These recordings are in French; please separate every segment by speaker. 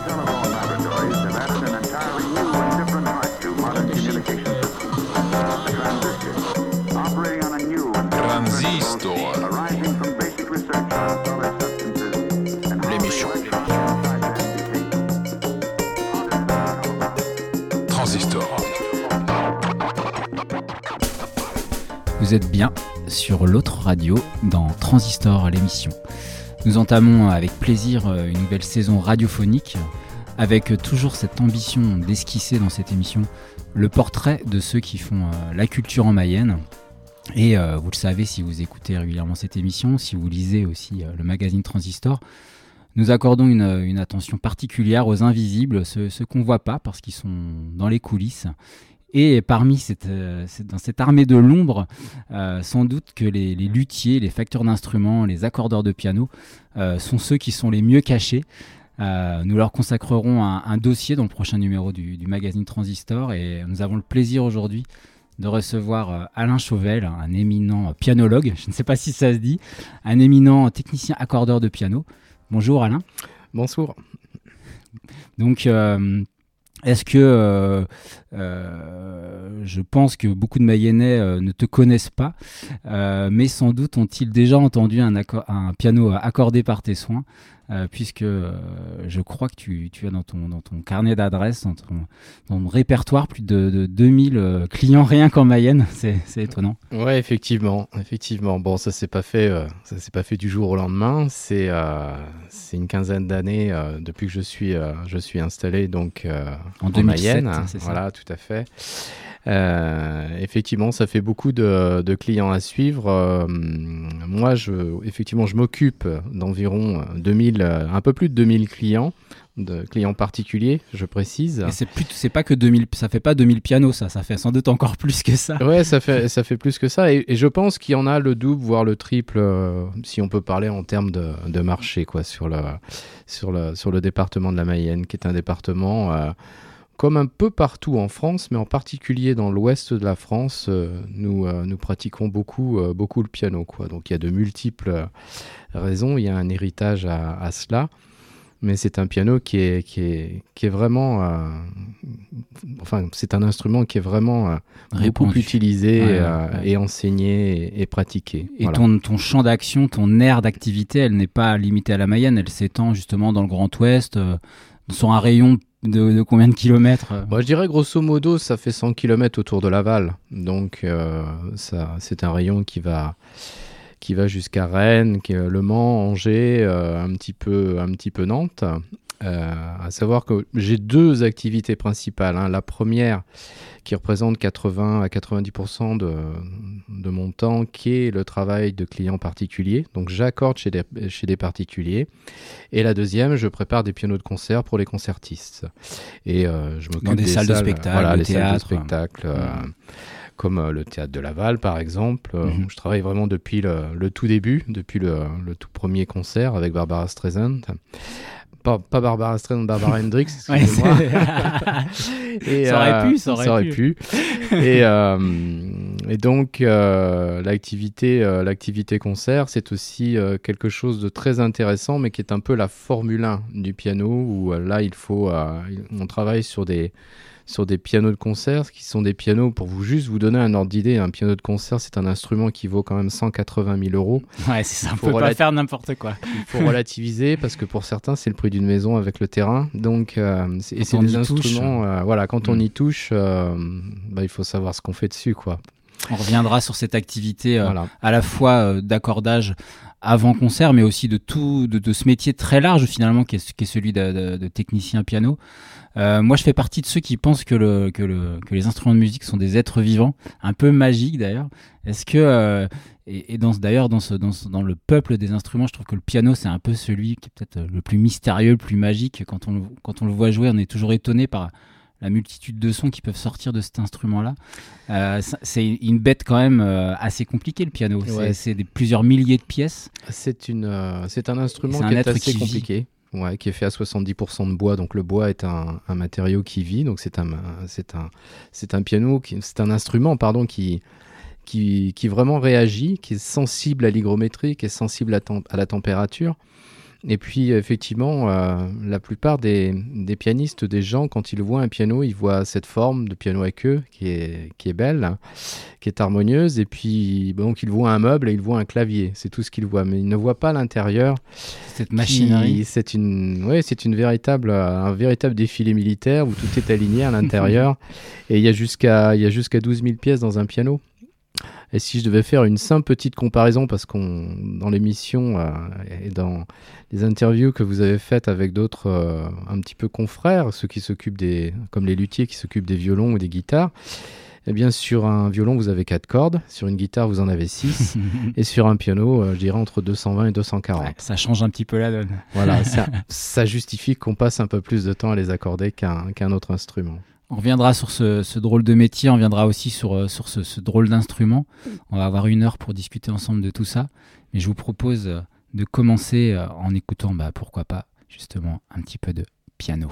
Speaker 1: Vous êtes bien sur l'autre radio dans Transistor, l'émission. Nous entamons avec plaisir une nouvelle saison radiophonique avec toujours cette ambition d'esquisser dans cette émission le portrait de ceux qui font la culture en Mayenne. Et vous le savez si vous écoutez régulièrement cette émission, si vous lisez aussi le magazine Transistor, nous accordons une attention particulière aux invisibles, ceux qu'on ne voit pas parce qu'ils sont dans les coulisses. Et parmi dans cette armée de l'ombre, sans doute que les luthiers, les facteurs d'instruments, les accordeurs de piano sont ceux qui sont les mieux cachés. Nous leur consacrerons un dossier dans le prochain numéro du magazine Transistor et nous avons le plaisir aujourd'hui de recevoir Alain Chauvel, un éminent pianologue, je ne sais pas si ça se dit, un éminent technicien accordeur de piano. Bonjour Alain.
Speaker 2: Bonsoir.
Speaker 1: Donc, est-ce que je pense que beaucoup de Mayennais ne te connaissent pas, mais sans doute ont-ils déjà entendu un piano accordé par tes soins, puisque je crois que tu as dans ton carnet d'adresses, dans ton répertoire, plus de 2000 clients rien qu'en Mayenne. C'est étonnant.
Speaker 2: Ouais, effectivement. Bon, ça s'est pas fait du jour au lendemain. C'est une quinzaine d'années depuis que je suis installé donc en 2007, Mayenne.
Speaker 1: C'est ça.
Speaker 2: Voilà, tout à fait. Effectivement, ça fait beaucoup de clients à suivre. Moi, je m'occupe d'environ un peu plus de 2000 clients, de clients particuliers, je précise.
Speaker 1: Et c'est pas que 2000, ça fait pas 2000 pianos, ça fait sans doute encore plus que ça.
Speaker 2: Ouais, ça fait plus que ça, et je pense qu'il y en a le double, voire le triple, si on peut parler en termes de marché, quoi, sur le département de la Mayenne, qui est un département comme un peu partout en France, mais en particulier dans l'ouest de la France, nous pratiquons beaucoup le piano, quoi. Donc il y a de multiples raisons, il y a un héritage à cela, mais c'est un piano qui est vraiment, c'est un instrument qui est vraiment beaucoup utilisé et enseigné et pratiqué.
Speaker 1: Et
Speaker 2: voilà.
Speaker 1: ton champ d'action, ton aire d'activité, elle n'est pas limitée à la Mayenne, elle s'étend justement dans le Grand Ouest, sur un rayon de combien de kilomètres?
Speaker 2: Je dirais grosso modo, ça fait 100 km autour de Laval. Donc, c'est un rayon qui va jusqu'à Rennes, Le Mans, Angers, un petit peu Nantes. À savoir que j'ai deux activités principales. Hein. La première, qui représente 80 à 90% de mon temps, qui est le travail de clients particuliers. Donc j'accorde chez des particuliers. Et la deuxième, je prépare des pianos de concert pour les concertistes. Et je m'occupe
Speaker 1: dans des salles de spectacle,
Speaker 2: voilà, les
Speaker 1: théâtre.
Speaker 2: salles de spectacle, comme le théâtre de Laval par exemple. Je travaille vraiment depuis le tout début, depuis le tout premier concert avec Barbara Streisand. Pas Barbara Streisand, Barbara Hendricks, excusez-moi.
Speaker 1: Ça aurait pu.
Speaker 2: Et donc, l'activité concert, c'est aussi quelque chose de très intéressant, mais qui est un peu la Formule 1 du piano, où là, on travaille sur des pianos de concert, qui sont des pianos, pour vous donner un ordre d'idée, un piano de concert, c'est un instrument qui vaut quand même 180 000 €.
Speaker 1: Ouais, c'est ça, on peut pas faire n'importe quoi.
Speaker 2: Il faut relativiser, parce que pour certains, c'est le prix d'une maison avec le terrain. Donc, c'est des instruments, quand on y touche, il faut savoir ce qu'on fait dessus, quoi.
Speaker 1: On reviendra sur cette activité à la fois d'accordage avant concert, mais aussi de ce métier très large finalement qui est celui de technicien piano. Moi, je fais partie de ceux qui pensent que les instruments de musique sont des êtres vivants, un peu magiques d'ailleurs. Est-ce que dans le peuple des instruments, je trouve que le piano c'est un peu celui qui est peut-être le plus mystérieux, le plus magique. Quand on le voit jouer, on est toujours étonné par la multitude de sons qui peuvent sortir de cet instrument-là. C'est une bête quand même assez compliquée, le piano. Ouais. C'est plusieurs milliers de pièces.
Speaker 2: C'est un instrument qui est assez compliqué. Ouais, qui est fait à 70% de bois. Donc le bois est un matériau qui vit. Donc c'est un piano, c'est un instrument qui vraiment réagit, qui est sensible à l'hygrométrie, qui est sensible à la température. Et puis effectivement, la plupart des pianistes, des gens, quand ils voient un piano, ils voient cette forme de piano à queue qui est belle, qui est harmonieuse, et puis donc ils voient un meuble et ils voient un clavier, c'est tout ce qu'ils voient, mais ils ne voient pas l'intérieur.
Speaker 1: Cette machinerie.
Speaker 2: C'est un véritable défilé militaire où tout est aligné à l'intérieur, et il y a jusqu'à 12 000 pièces dans un piano. Et si je devais faire une simple petite comparaison, parce dans l'émission et dans les interviews que vous avez faites avec d'autres un petit peu confrères, ceux qui s'occupent comme les luthiers qui s'occupent des violons ou des guitares, eh bien sur un violon vous avez 4 cordes, sur une guitare vous en avez 6, et sur un piano je dirais entre 220 et 240. Ouais,
Speaker 1: ça change un petit peu la donne.
Speaker 2: Voilà, ça justifie qu'on passe un peu plus de temps à les accorder qu'un autre instrument.
Speaker 1: On reviendra sur ce drôle de métier, on reviendra aussi sur ce drôle d'instrument. On va avoir 1 heure pour discuter ensemble de tout ça. Mais je vous propose de commencer en écoutant, pourquoi pas, justement, un petit peu de piano.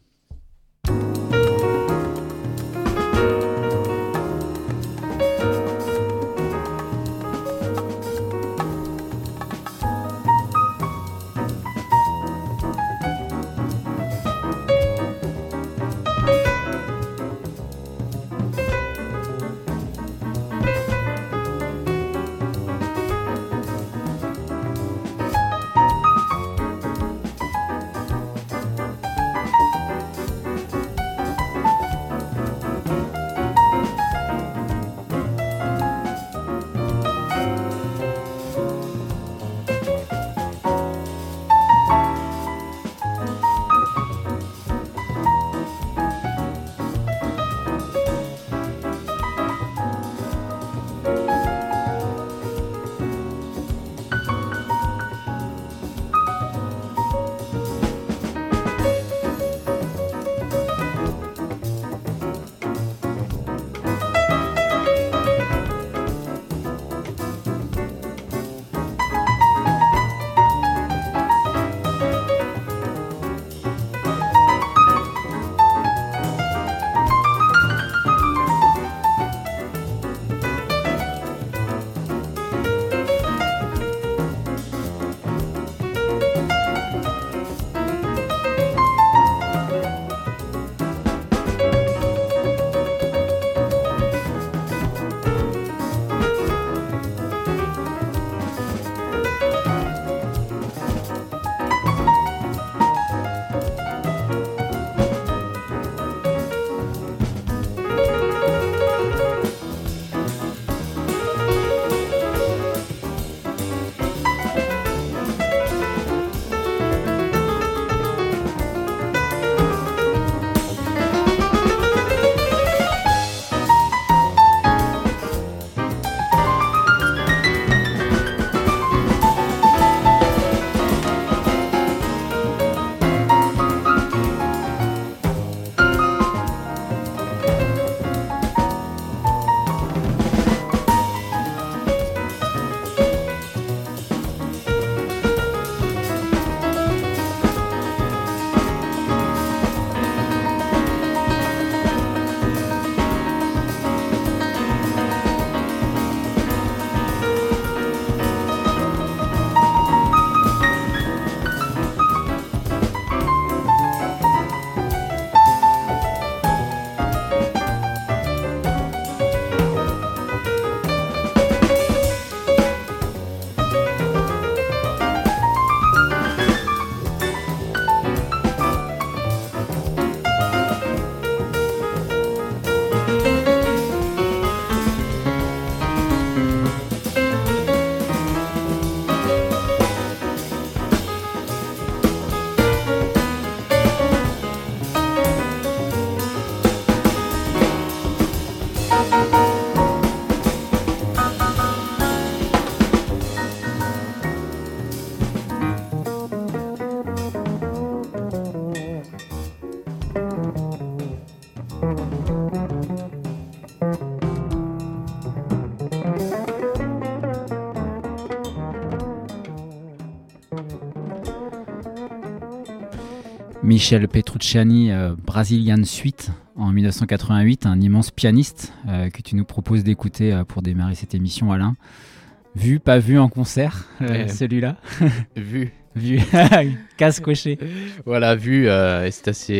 Speaker 1: Michel Petrucciani, Brazilian Suite en 1988, un immense pianiste que tu nous proposes d'écouter pour démarrer cette émission, Alain. Vu, pas vu en concert, celui-là?
Speaker 2: Vu.
Speaker 1: Vu, casse coché.
Speaker 2: Voilà, vu, et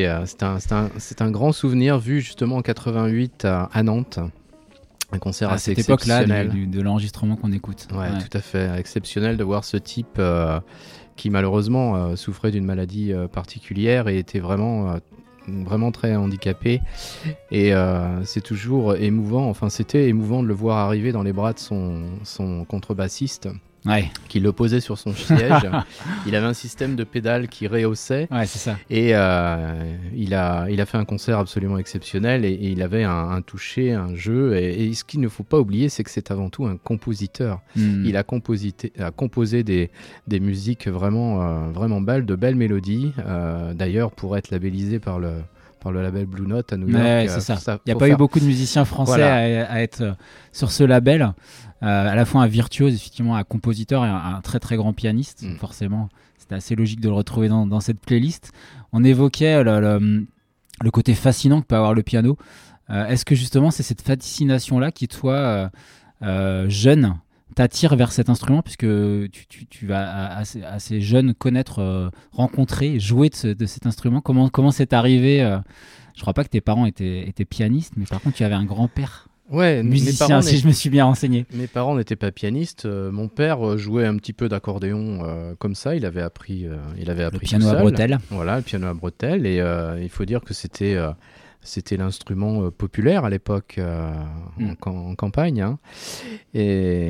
Speaker 2: c'est un grand souvenir, vu justement en 88 à Nantes. Un concert assez
Speaker 1: cette époque-là
Speaker 2: exceptionnel.
Speaker 1: de l'enregistrement qu'on écoute.
Speaker 2: Ouais, tout à fait. Exceptionnel de voir ce type qui malheureusement souffrait d'une maladie particulière et était vraiment très handicapé. Et c'est toujours émouvant, enfin c'était émouvant de le voir arriver dans les bras de son contrebassiste.
Speaker 1: Ouais.
Speaker 2: Qui le posait sur son siège. Il avait un système de pédales qui rehaussait.
Speaker 1: Ouais, c'est ça.
Speaker 2: Et il a fait un concert absolument exceptionnel et il avait un toucher, un jeu. Et ce qu'il ne faut pas oublier, c'est que c'est avant tout un compositeur. Il a composé des musiques vraiment belles, de belles mélodies. D'ailleurs, pour être labellisé par le label Blue Note à New York.
Speaker 1: Ouais, c'est ça. Il n'y a pas eu beaucoup de musiciens français voilà. à être sur ce label. À la fois un virtuose, effectivement, un compositeur et un très très grand pianiste. Forcément, c'était assez logique de le retrouver dans cette playlist. On évoquait le côté fascinant que peut avoir le piano. Est-ce que justement c'est cette fascination-là qui, toi, jeune, t'attire vers cet instrument, puisque tu vas assez jeune connaître, rencontrer, jouer de cet instrument. Comment c'est arrivé Je crois pas que tes parents étaient pianistes, mais par contre tu avais un grand-père musicien, si je me suis bien renseigné.
Speaker 2: Mes parents n'étaient pas pianistes. Mon père jouait un petit peu d'accordéon comme ça. Il avait appris
Speaker 1: le piano à bretelles.
Speaker 2: Voilà, le piano à bretelles. Et il faut dire que c'était l'instrument populaire à l'époque en campagne. Hein. Et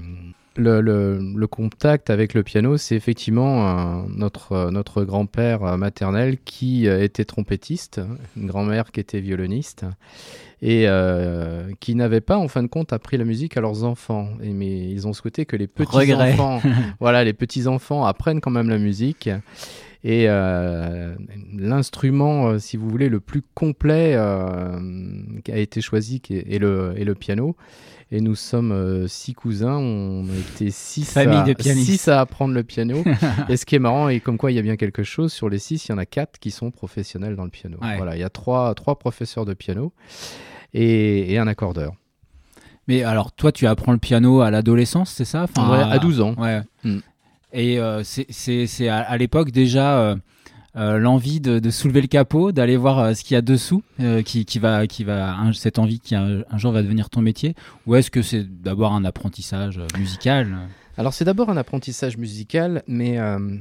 Speaker 2: le contact avec le piano, c'est effectivement notre grand-père maternel qui était trompettiste, une grand-mère qui était violoniste et qui n'avait pas en fin de compte appris la musique à leurs enfants. Mais ils ont souhaité que les petits-enfants les petits-enfants apprennent quand même la musique. Et l'instrument, si vous voulez, le plus complet qui a été choisi est le piano. Et nous sommes 6 cousins, on était 6 à apprendre le piano. Et ce qui est marrant, et comme quoi il y a bien quelque chose, sur les 6, il y en a 4 qui sont professionnels dans le piano. Ouais. Voilà, il y a 3 professeurs de piano et un accordeur.
Speaker 1: Mais alors, toi, tu apprends le piano à l'adolescence, c'est ça ?
Speaker 2: À 12 ans.
Speaker 1: Ouais. Et c'est à l'époque déjà l'envie de soulever le capot, d'aller voir ce qu'il y a dessous, cette envie qui un jour va devenir ton métier, ou est-ce que c'est d'abord un apprentissage musical ?
Speaker 2: Alors c'est d'abord un apprentissage musical, mais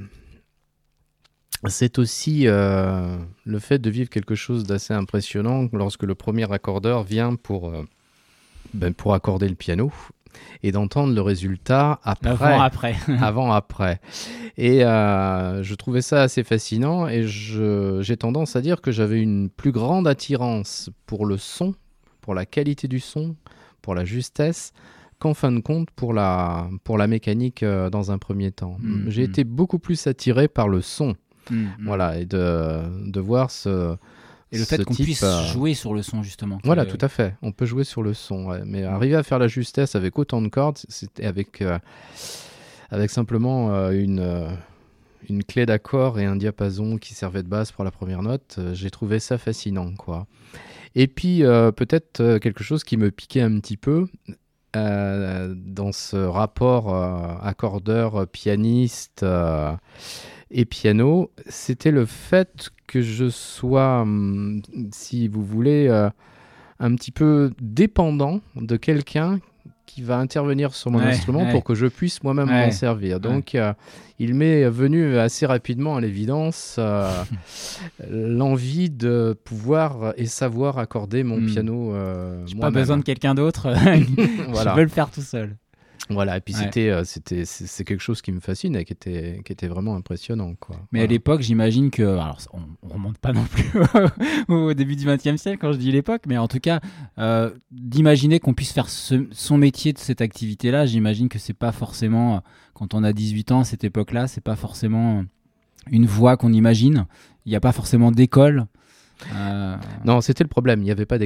Speaker 2: c'est aussi le fait de vivre quelque chose d'assez impressionnant lorsque le premier accordeur vient pour accorder le piano. Et d'entendre le résultat avant-après. Et je trouvais ça assez fascinant et j'ai tendance à dire que j'avais une plus grande attirance pour le son, pour la qualité du son, pour la justesse, qu'en fin de compte pour la mécanique dans un premier temps. J'ai été beaucoup plus attiré par le son. Voilà, et de voir
Speaker 1: Et le fait qu'on puisse jouer sur le son, justement.
Speaker 2: Voilà, tout à fait. On peut jouer sur le son. Ouais. Mais arriver à faire la justesse avec autant de cordes, c'était avec simplement une clé d'accord et un diapason qui servait de base pour la première note. J'ai trouvé ça fascinant, quoi. Et puis, peut-être quelque chose qui me piquait un petit peu dans ce rapport accordeur, pianiste et piano, c'était le fait que je sois, si vous voulez, un petit peu dépendant de quelqu'un qui va intervenir sur mon instrument pour que je puisse moi-même m'en servir. Donc, il m'est venu assez rapidement à l'évidence l'envie de pouvoir et savoir accorder mon piano
Speaker 1: J'ai
Speaker 2: moi-même.
Speaker 1: Pas besoin de quelqu'un d'autre,
Speaker 2: voilà.
Speaker 1: Je veux le faire tout seul.
Speaker 2: Voilà, et puis c'est quelque chose qui me fascine et qui était vraiment impressionnant, quoi.
Speaker 1: Mais à l'époque, j'imagine que, alors on remonte pas non plus au début du XXe siècle quand je dis l'époque, mais en tout cas, d'imaginer qu'on puisse faire son métier de cette activité-là, j'imagine que c'est pas forcément, quand on a 18 ans, à cette époque-là, c'est pas forcément une voie qu'on imagine. Il n'y a pas forcément d'école.
Speaker 2: Non, c'était le problème, il n'y avait pas d'école.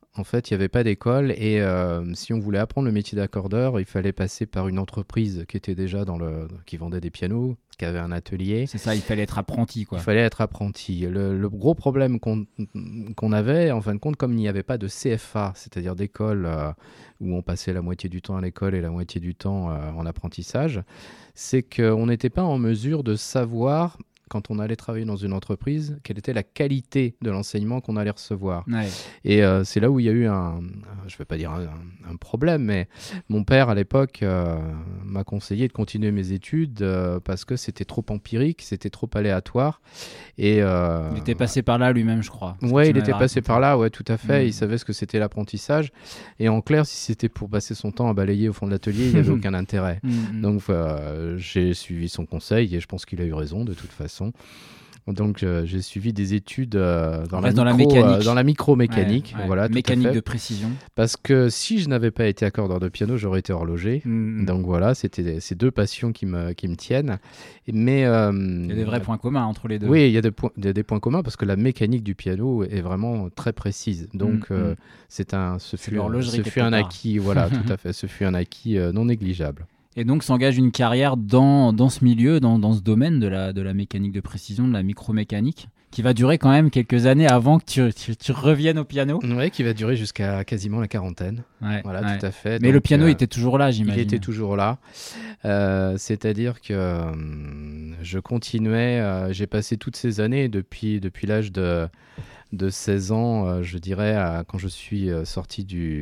Speaker 2: En fait, il n'y avait pas d'école et si on voulait apprendre le métier d'accordeur, il fallait passer par une entreprise qui était déjà qui vendait des pianos, qui avait un atelier.
Speaker 1: C'est ça, il fallait être apprenti, quoi.
Speaker 2: Il fallait être apprenti. Le gros problème qu'on avait, en fin de compte, comme il n'y avait pas de CFA, c'est-à-dire d'école où on passait la moitié du temps à l'école et la moitié du temps en apprentissage, c'est qu'on n'était pas en mesure de savoir, quand on allait travailler dans une entreprise, quelle était la qualité de l'enseignement qu'on allait recevoir.
Speaker 1: Ouais.
Speaker 2: Et c'est là où il y a eu je ne vais pas dire un problème, mais mon père à l'époque m'a conseillé de continuer mes études parce que c'était trop empirique, c'était trop aléatoire. Et,
Speaker 1: il était passé par là lui-même, je crois.
Speaker 2: Ouais, il était passé par là, ouais, tout à fait. Il savait ce que c'était l'apprentissage. Et en clair, si c'était pour passer son temps à balayer au fond de l'atelier, il n'y avait aucun intérêt. Donc j'ai suivi son conseil et je pense qu'il a eu raison de toute façon. Donc j'ai suivi des études dans la micromécanique, voilà,
Speaker 1: mécanique de précision.
Speaker 2: Parce que si je n'avais pas été accordeur de piano, j'aurais été horloger. Donc voilà, c'était ces deux passions qui me tiennent. Mais il
Speaker 1: y a des vrais points communs entre les deux.
Speaker 2: Oui, il y a des points communs parce que la mécanique du piano est vraiment très précise. Donc ce fut un acquis, voilà, tout à fait. Ce fut un acquis non négligeable.
Speaker 1: Et donc s'engage une carrière dans ce milieu, dans ce domaine de la mécanique de précision, de la micromécanique, qui va durer quand même quelques années avant que tu reviennes au piano.
Speaker 2: Oui, qui va durer jusqu'à quasiment la quarantaine.
Speaker 1: Ouais,
Speaker 2: voilà, tout à fait.
Speaker 1: Mais donc, le piano était toujours là, j'imagine.
Speaker 2: Il était toujours là. C'est-à-dire que je continuais, j'ai passé toutes ces années, depuis l'âge de 16 ans, je dirais, quand je suis sorti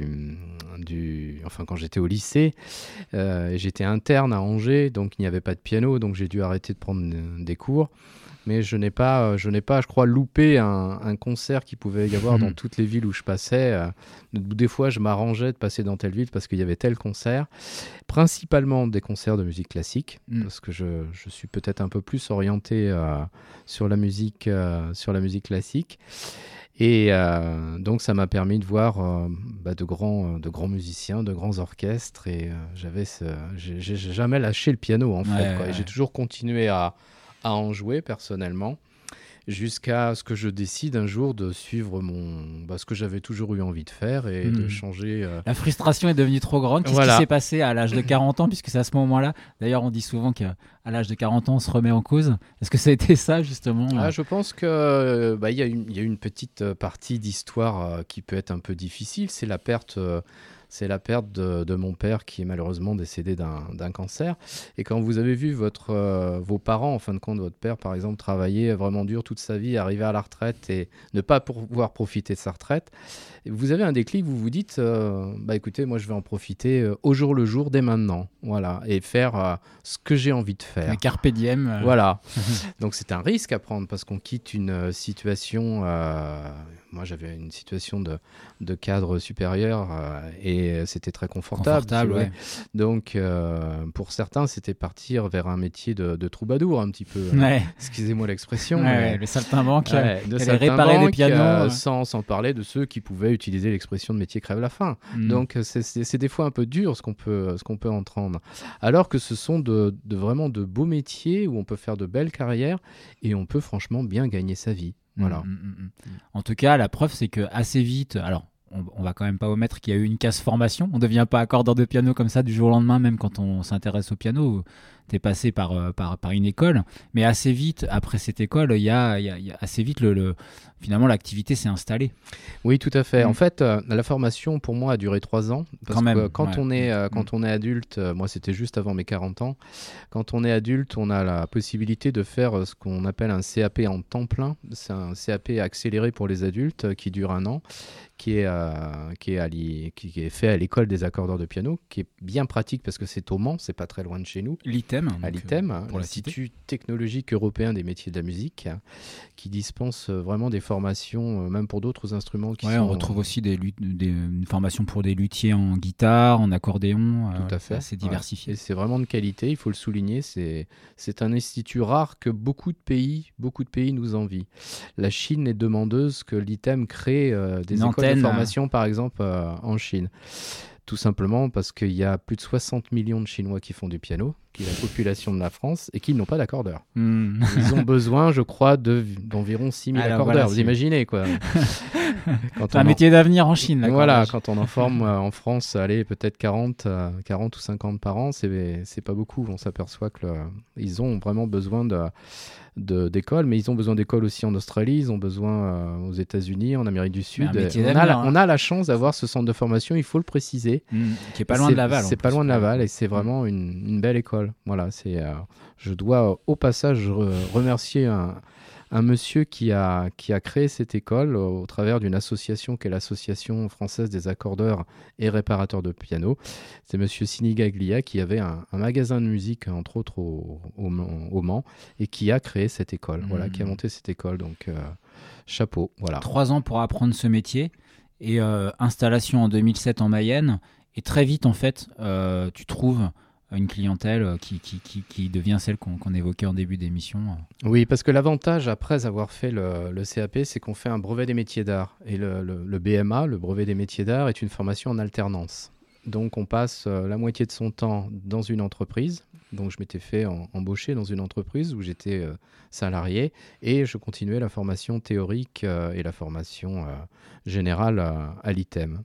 Speaker 2: quand j'étais au lycée, j'étais interne à Angers, donc il n'y avait pas de piano, donc j'ai dû arrêter de prendre des cours. Mais je n'ai pas, je crois, loupé un concert qu'il pouvait y avoir dans toutes les villes où je passais. Des fois, je m'arrangeais de passer dans telle ville parce qu'il y avait tel concert. Principalement des concerts de musique classique, parce que je suis peut-être un peu plus orienté sur la musique classique. Et donc, ça m'a permis de voir de grands musiciens, de grands orchestres. Et j'ai jamais lâché le piano, en fait. Quoi. Et j'ai toujours continué à en jouer personnellement, jusqu'à ce que je décide un jour de suivre ce que j'avais toujours eu envie de faire et de changer.
Speaker 1: La frustration est devenue trop grande. Qu'est-ce qui s'est passé à l'âge de 40 ans, puisque c'est à ce moment-là, d'ailleurs on dit souvent qu'à l'âge de 40 ans on se remet en cause. Est-ce que ça a été ça justement?
Speaker 2: Je pense que y a une petite partie d'histoire qui peut être un peu difficile, c'est la perte de mon père qui est malheureusement décédé d'un cancer. Et quand vous avez vu vos parents, en fin de compte, votre père par exemple, travailler vraiment dur toute sa vie, arriver à la retraite et ne pas pouvoir profiter de sa retraite, vous avez un déclic, vous vous dites écoutez, moi je vais en profiter au jour le jour, dès maintenant, voilà, et faire ce que j'ai envie de faire.
Speaker 1: Un carpe diem.
Speaker 2: Voilà. Donc c'est un risque à prendre parce qu'on quitte une situation... moi j'avais une situation de cadre supérieur et c'était très confortable.
Speaker 1: Ouais.
Speaker 2: Donc pour certains c'était partir vers un métier de troubadour un petit peu. Excusez-moi l'expression.
Speaker 1: Le saltimbanque, réparer les pianos.
Speaker 2: Sans parler de ceux qui pouvaient utiliser l'expression de métier crève la faim. Donc c'est des fois un peu dur ce qu'on peut entendre. Alors que ce sont vraiment de beaux métiers où on peut faire de belles carrières et on peut franchement bien gagner sa vie. Voilà.
Speaker 1: En tout cas, la preuve, c'est que assez vite, alors on va quand même pas omettre qu'il y a eu une casse formation. On ne devient pas accordeur de piano comme ça du jour au lendemain, même quand on s'intéresse au piano. T'es passé par une école, mais assez vite, après cette école, il y a assez vite finalement l'activité s'est installée.
Speaker 2: Oui, tout à fait. En fait, la formation pour moi a duré 3 ans. Parce que quand on est adulte, moi c'était juste avant mes 40 ans, quand on est adulte, on a la possibilité de faire ce qu'on appelle un CAP en temps plein. C'est un CAP accéléré pour les adultes qui dure 1 an, qui est fait à l'école des accordeurs de piano, qui est bien pratique parce que c'est au Mans, c'est pas très loin de chez nous.
Speaker 1: L'ITEM,
Speaker 2: l'Institut technologique européen des métiers de la musique, qui dispense vraiment des formations, même pour d'autres instruments.
Speaker 1: On retrouve aussi une formation pour des luthiers en guitare, en accordéon.
Speaker 2: Tout à fait.
Speaker 1: C'est diversifié.
Speaker 2: Et c'est vraiment de qualité, il faut le souligner. C'est un institut rare que beaucoup de pays nous envient. La Chine est demandeuse que l'ITEM crée des écoles de formation, par exemple, en Chine. Tout simplement parce qu'il y a plus de 60 millions de Chinois qui font du piano, qui est la population de la France, et qui n'ont pas d'accordeur.
Speaker 1: Hmm.
Speaker 2: Ils ont besoin, je crois, d'environ 6000
Speaker 1: Alors,
Speaker 2: accordeurs.
Speaker 1: voilà,
Speaker 2: vous
Speaker 1: c'est-
Speaker 2: imaginez, quoi. Quand
Speaker 1: C'est un métier d'avenir en Chine.
Speaker 2: Voilà,
Speaker 1: l'accordage.
Speaker 2: quand on en forme en France, allez, peut-être 40 ou 50 par an, c'est pas beaucoup. On s'aperçoit que ils ont vraiment besoin d'écoles, mais ils ont besoin d'écoles aussi en Australie, ils ont besoin aux États-Unis, en Amérique du Sud.
Speaker 1: un métier
Speaker 2: On a,
Speaker 1: d'avenir, hein.
Speaker 2: on a la chance d'avoir ce centre de formation, il faut le préciser.
Speaker 1: Qui est pas loin de Laval. en
Speaker 2: C'est pas
Speaker 1: plus.
Speaker 2: loin de Laval et c'est vraiment une belle école. Voilà, je dois au passage remercier un monsieur qui a créé cette école au travers d'une association qui est l'Association française des accordeurs et réparateurs de piano. C'est monsieur Sinigaglia qui avait un magasin de musique, entre autres au Mans, et qui a créé cette école, voilà, qui a monté cette école. Donc, chapeau, voilà.
Speaker 1: 3 ans pour apprendre ce métier et installation en 2007 en Mayenne. Et très vite, en fait, tu trouves une clientèle qui devient celle qu'on évoquait en début d'émission.
Speaker 2: Oui, parce que l'avantage, après avoir fait le CAP, c'est qu'on fait un brevet des métiers d'art. Et le BMA, le brevet des métiers d'art, est une formation en alternance. Donc, on passe la moitié de son temps dans une entreprise. Donc, je m'étais fait embaucher dans une entreprise où j'étais salarié. Et je continuais la formation théorique et la formation générale à l'ITEM.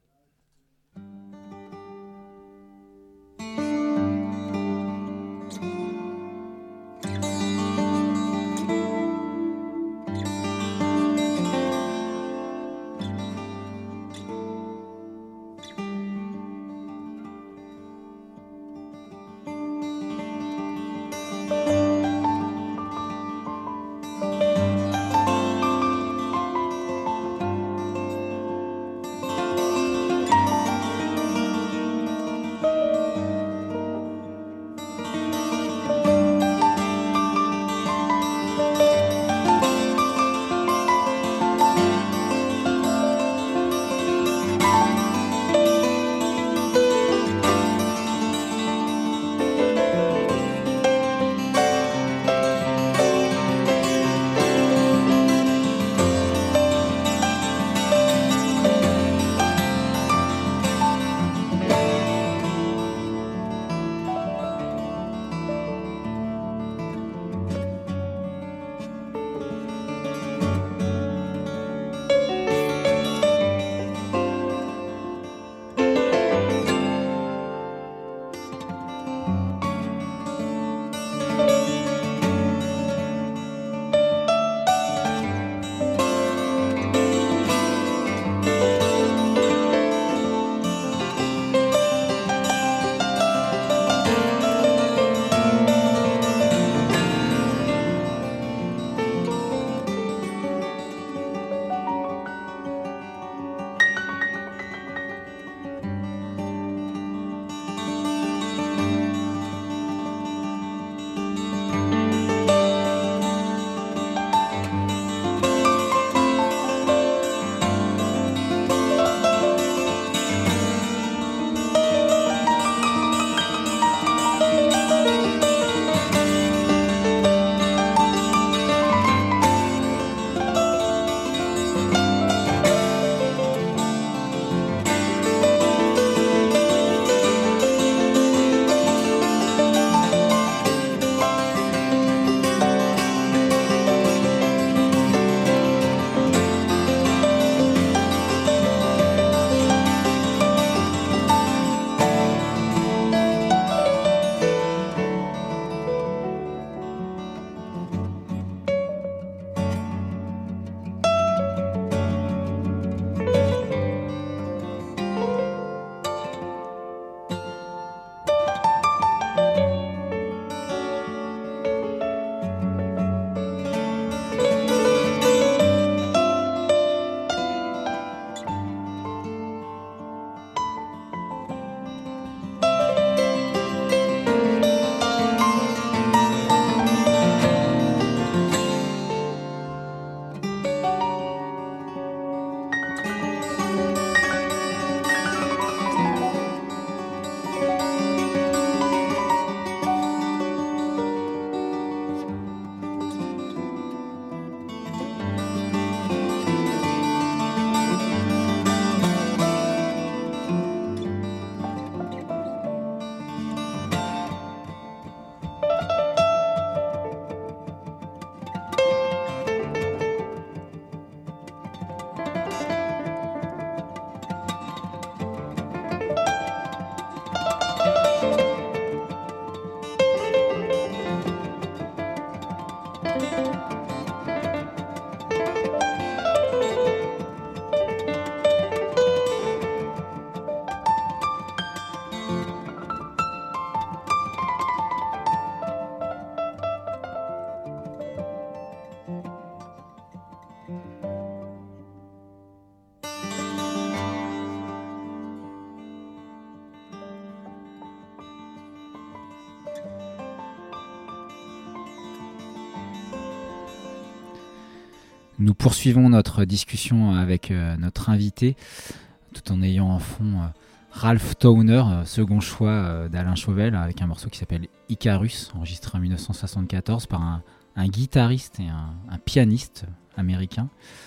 Speaker 1: Nous poursuivons notre discussion avec notre invité, tout en ayant en fond Ralph Towner, second choix d'Alain Chauvel, avec un morceau qui s'appelle Icarus, enregistré en 1974 par un guitariste et un pianiste américain.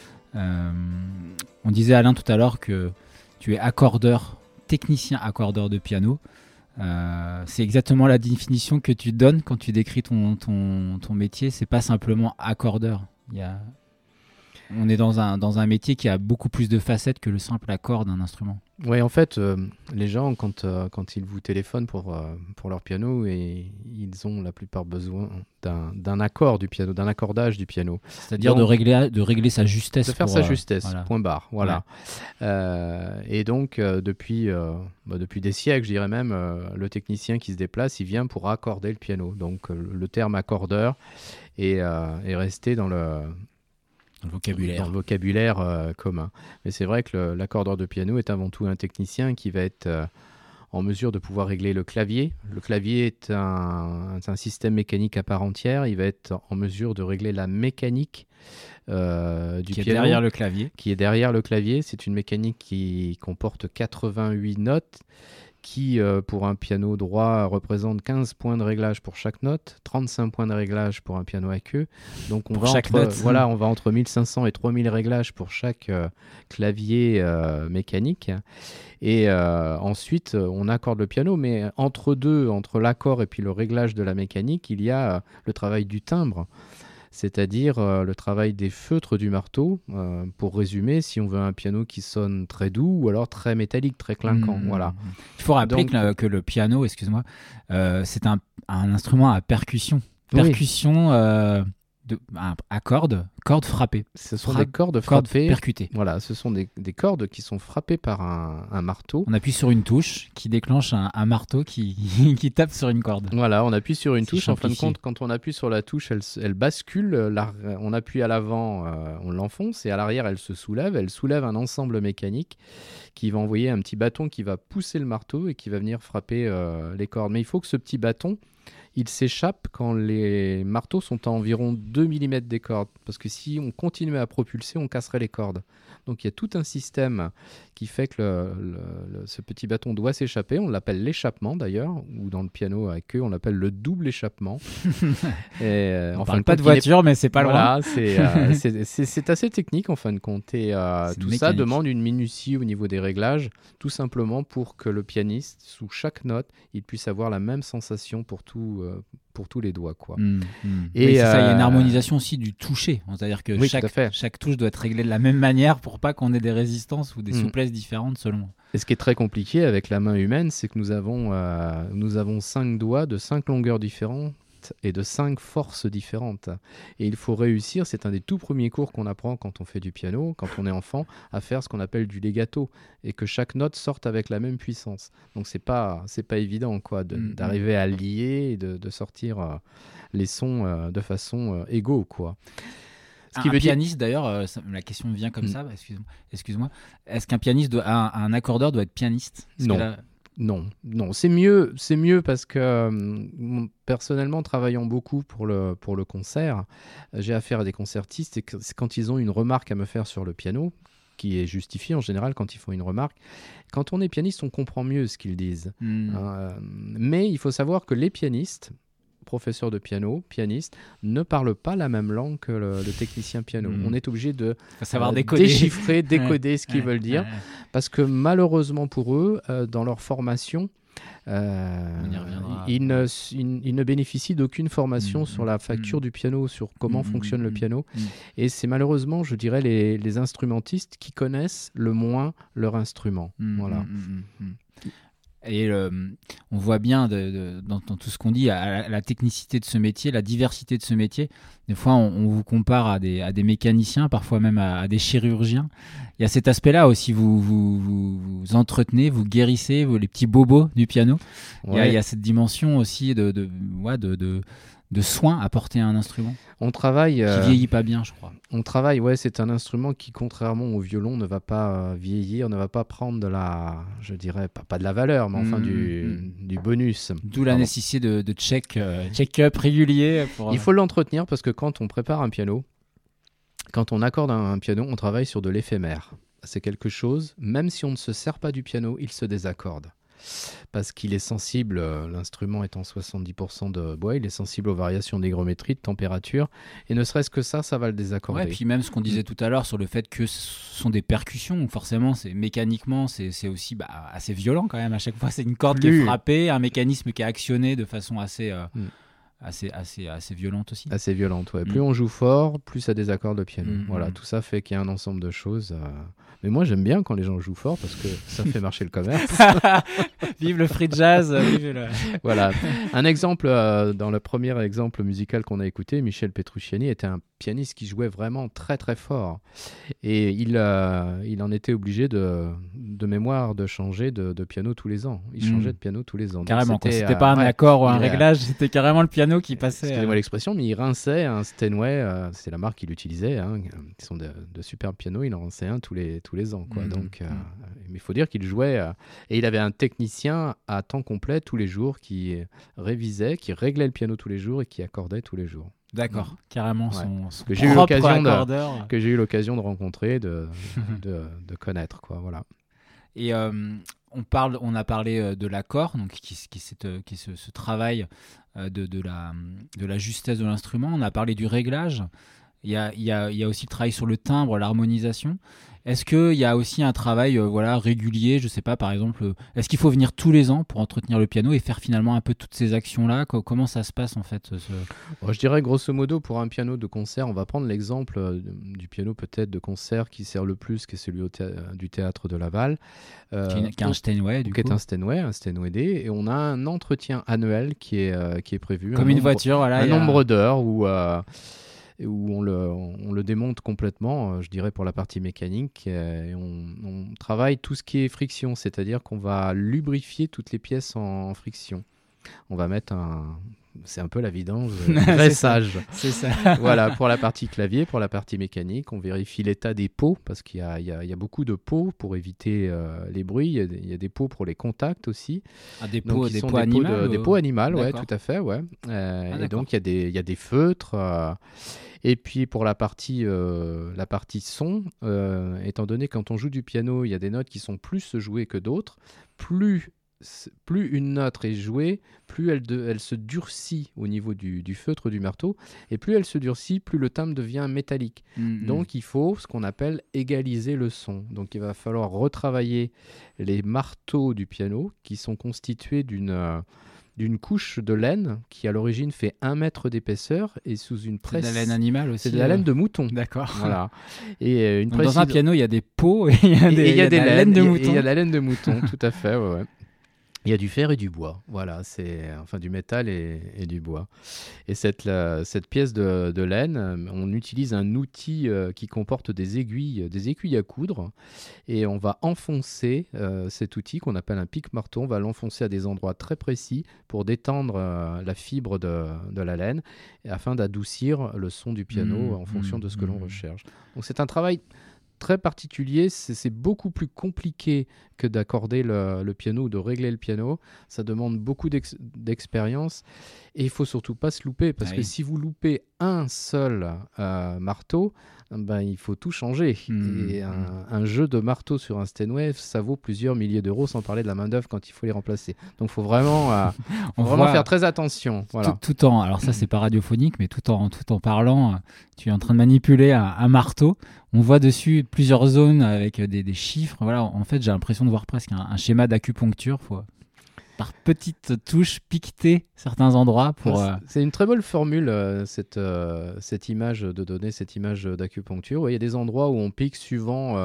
Speaker 1: On disait, Alain, tout à l'heure que tu es accordeur, technicien accordeur de piano. C'est exactement la définition que tu donnes quand tu décris ton métier. C'est pas simplement accordeur. On est dans un métier qui a beaucoup plus de facettes que le simple accord d'un instrument.
Speaker 2: Oui, en fait, les gens, quand ils vous téléphonent pour leur piano, et ils ont la plupart besoin d'un accord du piano, d'un accordage du piano.
Speaker 1: C'est-à-dire de régler sa justesse.
Speaker 2: De faire sa justesse,
Speaker 1: voilà.
Speaker 2: Point barre. Voilà. Ouais. Et donc, depuis des siècles, je dirais même, le technicien qui se déplace, il vient pour accorder le piano. Donc, le terme accordeur est resté dans le vocabulaire commun. Mais c'est vrai que l'accordeur de piano est avant tout un technicien qui va être en mesure de pouvoir régler le clavier. Le clavier est un système mécanique à part entière. Il va être en mesure de régler la mécanique du piano.
Speaker 1: Qui est derrière le clavier.
Speaker 2: Qui est derrière le clavier. C'est une mécanique qui comporte 88 notes, qui, pour un piano droit, représente 15 points de réglage pour chaque note, 35 points de réglage pour un piano à queue. Donc on va entre 1500 et 3000 réglages pour chaque clavier mécanique. Et ensuite, on accorde le piano, mais entre l'accord et puis le réglage de la mécanique, il y a le travail du timbre. C'est-à-dire le travail des feutres du marteau. Pour résumer, si on veut un piano qui sonne très doux ou alors très métallique, très clinquant. Voilà.
Speaker 1: Il faut rappeler que le piano, c'est un instrument à percussion. Percussion à cordes frappées.
Speaker 2: Ce sont des cordes frappées.
Speaker 1: Percutées.
Speaker 2: Voilà, ce sont des cordes qui sont frappées par un marteau.
Speaker 1: On appuie sur une touche qui déclenche un marteau qui tape sur une corde.
Speaker 2: Voilà, on appuie sur une touche. En fin de compte, quand on appuie sur la touche, elle bascule. On appuie à l'avant, on l'enfonce, et à l'arrière, elle se soulève. Elle soulève un ensemble mécanique qui va envoyer un petit bâton qui va pousser le marteau et qui va venir frapper les cordes. Mais il faut que ce petit bâton, il s'échappe quand les marteaux sont à environ 2 mm des cordes. Parce que si on continuait à propulser, on casserait les cordes. Donc il y a tout un système qui fait que ce petit bâton doit s'échapper. On l'appelle l'échappement d'ailleurs, ou dans le piano à queue, on l'appelle le double échappement.
Speaker 1: On parle pas de voiture, mais c'est pas loin.
Speaker 2: C'est assez technique en fin de compte. Et tout ça demande une minutie au niveau des réglages, tout simplement pour que le pianiste, sous chaque note, il puisse avoir la même sensation pour tous les doigts, quoi.
Speaker 1: Et oui, c'est ça, il y a une harmonisation aussi du toucher. C'est-à-dire que chaque touche doit être réglée de la même manière pour pas qu'on ait des résistances ou des souplesses différentes selon.
Speaker 2: Et ce qui est très compliqué avec la main humaine, c'est que nous avons 5 doigts de 5 longueurs différentes et de 5 forces différentes. Et il faut réussir, c'est un des tout premiers cours qu'on apprend quand on fait du piano, quand on est enfant, à faire ce qu'on appelle du legato, et que chaque note sorte avec la même puissance. Donc c'est pas évident, quoi, d'arriver à lier et de sortir les sons de façon égaux, quoi.
Speaker 1: Pianiste, d'ailleurs, la question me vient comme ça, excuse-moi. Est-ce qu'un pianiste un accordeur doit être pianiste?
Speaker 2: Non, c'est mieux parce que personnellement, travaillant beaucoup pour le concert, j'ai affaire à des concertistes, et c'est quand ils ont une remarque à me faire sur le piano, qui est justifiée en général quand ils font une remarque. Quand on est pianiste, on comprend mieux ce qu'ils disent. Mais il faut savoir que les pianistes, professeurs de piano, pianistes, ne parlent pas la même langue que le technicien piano. On est obligé de déchiffrer, décoder ce qu'ils veulent dire, parce que malheureusement pour eux, dans leur formation, ils ne bénéficient d'aucune formation sur la facture du piano, sur comment fonctionne le piano. Et c'est malheureusement, je dirais, les instrumentistes qui connaissent le moins leur instrument. Voilà.
Speaker 1: Et on voit bien dans tout ce qu'on dit, la technicité de ce métier, la diversité de ce métier. Des fois, on vous compare à des mécaniciens, parfois même à des chirurgiens. Il y a cet aspect-là aussi, vous entretenez, vous guérissez les petits bobos du piano. Ouais. Il y a cette dimension aussi de soins apportés à un instrument.
Speaker 2: On travaille...
Speaker 1: qui vieillit pas bien, je crois.
Speaker 2: On travaille, c'est un instrument qui, contrairement au violon, ne va pas vieillir, ne va pas prendre de la, je dirais, pas de la valeur, mais enfin du bonus.
Speaker 1: D'où la nécessité de check-up régulier.
Speaker 2: Il faut l'entretenir, parce que quand on prépare un piano, Quand on accorde un piano, on travaille sur de l'éphémère. C'est quelque chose, même si on ne se sert pas du piano, il se désaccorde. Parce qu'il est sensible, l'instrument étant 70% de bois, il est sensible aux variations d'hygrométrie, de température, et ne serait-ce que ça va le désaccorder.
Speaker 1: Ouais, puis même ce qu'on disait tout à l'heure sur le fait que ce sont des percussions, forcément, mécaniquement, c'est aussi assez violent quand même. À chaque fois, c'est une corde qui est frappée, un mécanisme qui est actionné de façon assez violente aussi.
Speaker 2: Assez violente, ouais. Plus on joue fort, plus ça désaccorde le piano. Voilà, tout ça fait qu'il y a un ensemble de choses. Mais moi, j'aime bien quand les gens jouent fort parce que ça fait marcher le commerce.
Speaker 1: Vive le free jazz.
Speaker 2: Voilà. Un exemple, dans le premier exemple musical qu'on a écouté, Michel Petrucciani était un pianiste qui jouait vraiment très très fort. Et il en était obligé de mémoire de changer de piano tous les ans. Il changeait de piano tous les ans.
Speaker 1: Carrément, c'était pas un accord ou un réglage, c'était carrément le piano qui passait.
Speaker 2: Excusez-moi l'expression, mais il rinçait un Steinway, c'est la marque qu'il utilisait, qui sont de superbes pianos, il en rinçait un tous les ans. Quoi. Donc, mais il faut dire qu'il jouait, et il avait un technicien à temps complet tous les jours qui révisait, qui réglait le piano tous les jours et qui accordait tous les jours.
Speaker 1: D'accord, carrément son
Speaker 2: que
Speaker 1: j'ai
Speaker 2: eu l'occasion de rencontrer, de connaître, quoi. Voilà.
Speaker 1: Et on a parlé de l'accord, donc qui est ce travail de la justesse de l'instrument. On a parlé du réglage. Il y a aussi le travail sur le timbre, l'harmonisation. Est-ce qu'il y a aussi un travail régulier, je ne sais pas, par exemple, est-ce qu'il faut venir tous les ans pour entretenir le piano et faire finalement un peu toutes ces actions-là ? Comment ça se passe en fait
Speaker 2: Je dirais grosso modo, pour un piano de concert, on va prendre l'exemple du piano peut-être de concert qui sert le plus, qui est celui du théâtre de Laval.
Speaker 1: Qui est un Steinway, du coup.
Speaker 2: Qui est un Steinway D. Et on a un entretien annuel qui est prévu.
Speaker 1: Comme une voiture, voilà.
Speaker 2: Un nombre d'heures où on le démonte complètement, je dirais, pour la partie mécanique. Et on travaille tout ce qui est friction, c'est-à-dire qu'on va lubrifier toutes les pièces en friction. On va mettre c'est un peu la vidange, graissage.
Speaker 1: C'est ça.
Speaker 2: Voilà, pour la partie clavier, pour la partie mécanique, on vérifie l'état des pots, parce qu'il y a beaucoup de pots pour éviter les bruits. Il y a des pots pour les contacts aussi.
Speaker 1: Des pots animaux.
Speaker 2: Des pots animaux, ouais, tout à fait, ouais. Et donc il y a des feutres. Et puis pour la partie son, étant donné quand on joue du piano, il y a des notes qui sont plus jouées que d'autres. Plus une note est jouée, plus elle se durcit au niveau du feutre du marteau, et plus elle se durcit, plus le timbre devient métallique. Donc il faut ce qu'on appelle égaliser le son. Donc il va falloir retravailler les marteaux du piano qui sont constitués d'une couche de laine qui à l'origine fait 1 mètre d'épaisseur et sous une presse.
Speaker 1: C'est de la laine animale aussi.
Speaker 2: C'est de la laine de mouton.
Speaker 1: D'accord.
Speaker 2: Voilà. Et
Speaker 1: donc dans un piano, il y a des peaux et il y a de la laine de mouton.
Speaker 2: Il y a de la laine de mouton, tout à fait. Ouais. Il y a du fer et du bois, voilà, du métal et du bois. Et cette pièce de laine, on utilise un outil qui comporte des aiguilles à coudre, et on va enfoncer cet outil qu'on appelle un pic-marteau, on va l'enfoncer à des endroits très précis pour détendre la fibre de la laine, afin d'adoucir le son du piano en fonction de ce que l'on recherche. Donc c'est un travail très particulier, c'est beaucoup plus compliqué que d'accorder le piano ou de régler le piano. Ça demande beaucoup d'expérience et il faut surtout pas se louper parce que si vous loupez un seul marteau, il faut tout changer. Et un jeu de marteau sur un Steinway, ça vaut plusieurs milliers d'euros, sans parler de la main d'œuvre quand il faut les remplacer. Donc il faut vraiment, faire très attention. Voilà.
Speaker 1: Alors ça c'est pas radiophonique, mais tout en parlant, tu es en train de manipuler un marteau. On voit dessus plusieurs zones avec des chiffres. Voilà, en fait, j'ai l'impression de voir presque un schéma d'acupuncture. Par petites touches, piqueter certains endroits pour...
Speaker 2: C'est une très bonne formule, cette image de donner cette image d'acupuncture. Il y a des endroits où on pique suivant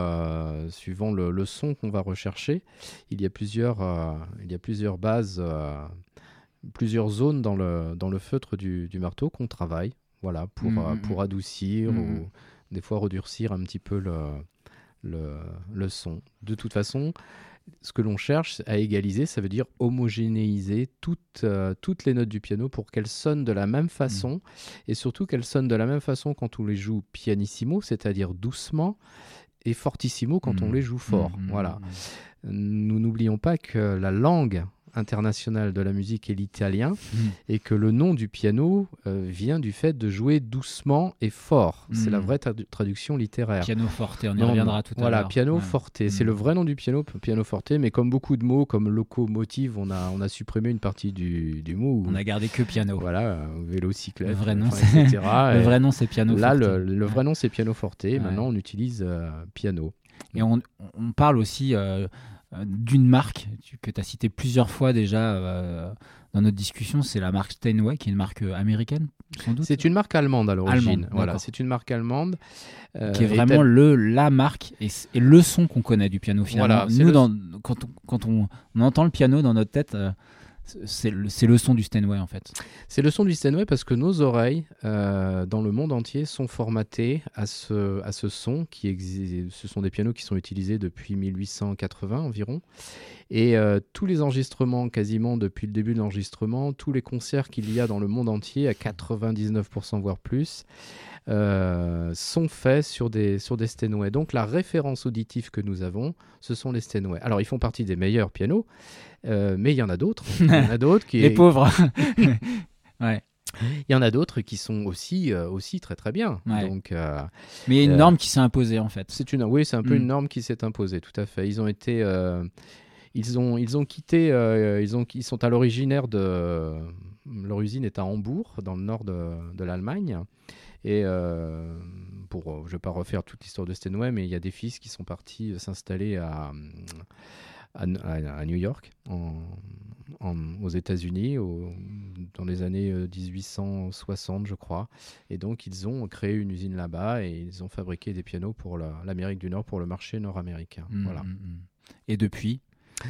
Speaker 2: le son qu'on va rechercher. Il y a plusieurs bases, plusieurs zones dans le feutre du marteau qu'on travaille, voilà, pour adoucir ou des fois redurcir un petit peu le son. De toute façon, ce que l'on cherche à égaliser, ça veut dire homogénéiser toutes les notes du piano pour qu'elles sonnent de la même façon, et surtout qu'elles sonnent de la même façon quand on les joue pianissimo, c'est-à-dire doucement, et fortissimo quand on les joue fort. Voilà. Nous n'oublions pas que la langue international de la musique est l'italien et que le nom du piano vient du fait de jouer doucement et fort. C'est la vraie traduction littéraire.
Speaker 1: Piano forte, on y reviendra tout à l'heure.
Speaker 2: Voilà, piano forte. C'est le vrai nom du piano forte, mais comme beaucoup de mots, comme locomotive, on a supprimé une partie du mot.
Speaker 1: On a gardé que piano.
Speaker 2: Voilà, vélocyclette,
Speaker 1: le vrai nom,
Speaker 2: etc.
Speaker 1: Le vrai nom, c'est piano
Speaker 2: là,
Speaker 1: forte.
Speaker 2: le vrai nom, c'est piano forte. Maintenant, on utilise piano.
Speaker 1: Et on parle aussi d'une marque que tu as citée plusieurs fois déjà dans notre discussion, c'est la marque Steinway, qui est une marque américaine, sans doute.
Speaker 2: C'est une marque allemande à l'origine. Voilà, c'est une marque allemande.
Speaker 1: Qui est vraiment la marque et le son qu'on connaît du piano finalement.
Speaker 2: Voilà,
Speaker 1: nous, quand on entend le piano dans notre tête, c'est le son du Steinway en fait.
Speaker 2: C'est le son du Steinway parce que nos oreilles dans le monde entier sont formatées à ce son qui existe. Ce sont des pianos qui sont utilisés depuis 1880 environ. Et tous les enregistrements, quasiment depuis le début de l'enregistrement, tous les concerts qu'il y a dans le monde entier, à 99% voire plus, sont faits sur des Steinway. Donc la référence auditive que nous avons, ce sont les Steinway. Alors ils font partie des meilleurs pianos, mais il y en a d'autres.
Speaker 1: Les pauvres. Ouais.
Speaker 2: Il y en a d'autres qui sont aussi très très bien.
Speaker 1: Ouais.
Speaker 2: Donc,
Speaker 1: mais il y a une norme qui s'est imposée en fait.
Speaker 2: Oui, c'est un peu une norme qui s'est imposée, tout à fait. Ils ont été... Ils ont quitté, ils sont à l'originaire de... Leur usine est à Hambourg, dans le nord de l'Allemagne. Et je ne vais pas refaire toute l'histoire de Steinway, mais il y a des fils qui sont partis s'installer à New York, aux États-Unis, dans les années 1860, je crois. Et donc, ils ont créé une usine là-bas et ils ont fabriqué des pianos pour l'Amérique du Nord, pour le marché nord-américain. Voilà.
Speaker 1: Et depuis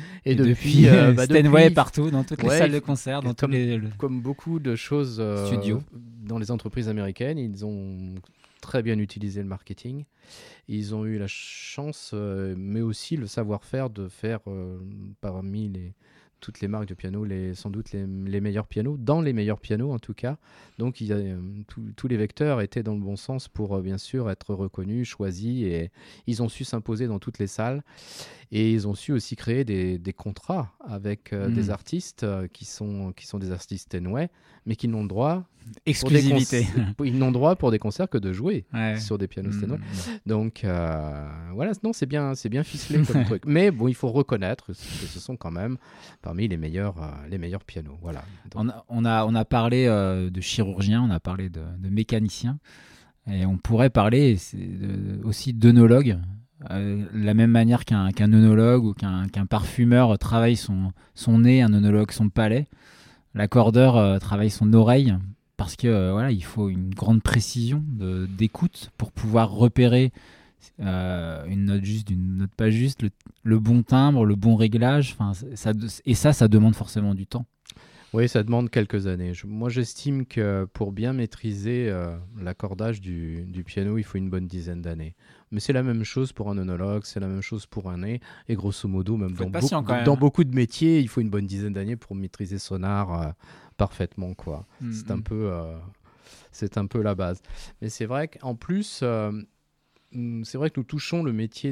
Speaker 2: Steinway
Speaker 1: est partout, dans toutes les salles de concert, dans
Speaker 2: comme beaucoup de choses
Speaker 1: studios.
Speaker 2: Dans les entreprises américaines, ils ont très bien utilisé le marketing. Ils ont eu la chance, mais aussi le savoir-faire de faire parmi toutes les marques de piano, sans doute les meilleurs pianos, dans les meilleurs pianos en tout cas. Donc tous les vecteurs étaient dans le bon sens pour bien sûr être reconnus, choisis, et ils ont su s'imposer dans toutes les salles. Et ils ont su aussi créer des contrats avec des artistes qui sont des artistes Steinway, mais qui n'ont le droit...
Speaker 1: Exclusivité.
Speaker 2: Ils n'ont droit pour des concerts que de jouer sur des pianos Steinway. Donc voilà, non, c'est bien ficelé comme truc. Mais bon, il faut reconnaître que ce sont quand même parmi les meilleurs pianos. Voilà. Donc,
Speaker 1: on a parlé de chirurgiens, on a parlé de mécaniciens, et on pourrait parler aussi d'œnologues. La même manière qu'un œnologue ou qu'un parfumeur travaille son nez, un œnologue son palais, l'accordeur travaille son oreille, parce que voilà, il faut une grande précision d'écoute pour pouvoir repérer une note juste d'une note pas juste, le bon timbre, le bon réglage, ça demande forcément du temps.
Speaker 2: Oui, ça demande quelques années. Moi, j'estime que pour bien maîtriser l'accordage du piano, il faut une bonne dizaine d'années. Mais c'est la même chose pour un œnologue, c'est la même chose pour un nez. Et grosso modo, même dans beaucoup de métiers, il faut une bonne dizaine d'années pour maîtriser son art parfaitement, quoi. C'est un peu la base. Mais c'est vrai qu'en plus... c'est vrai que nous touchons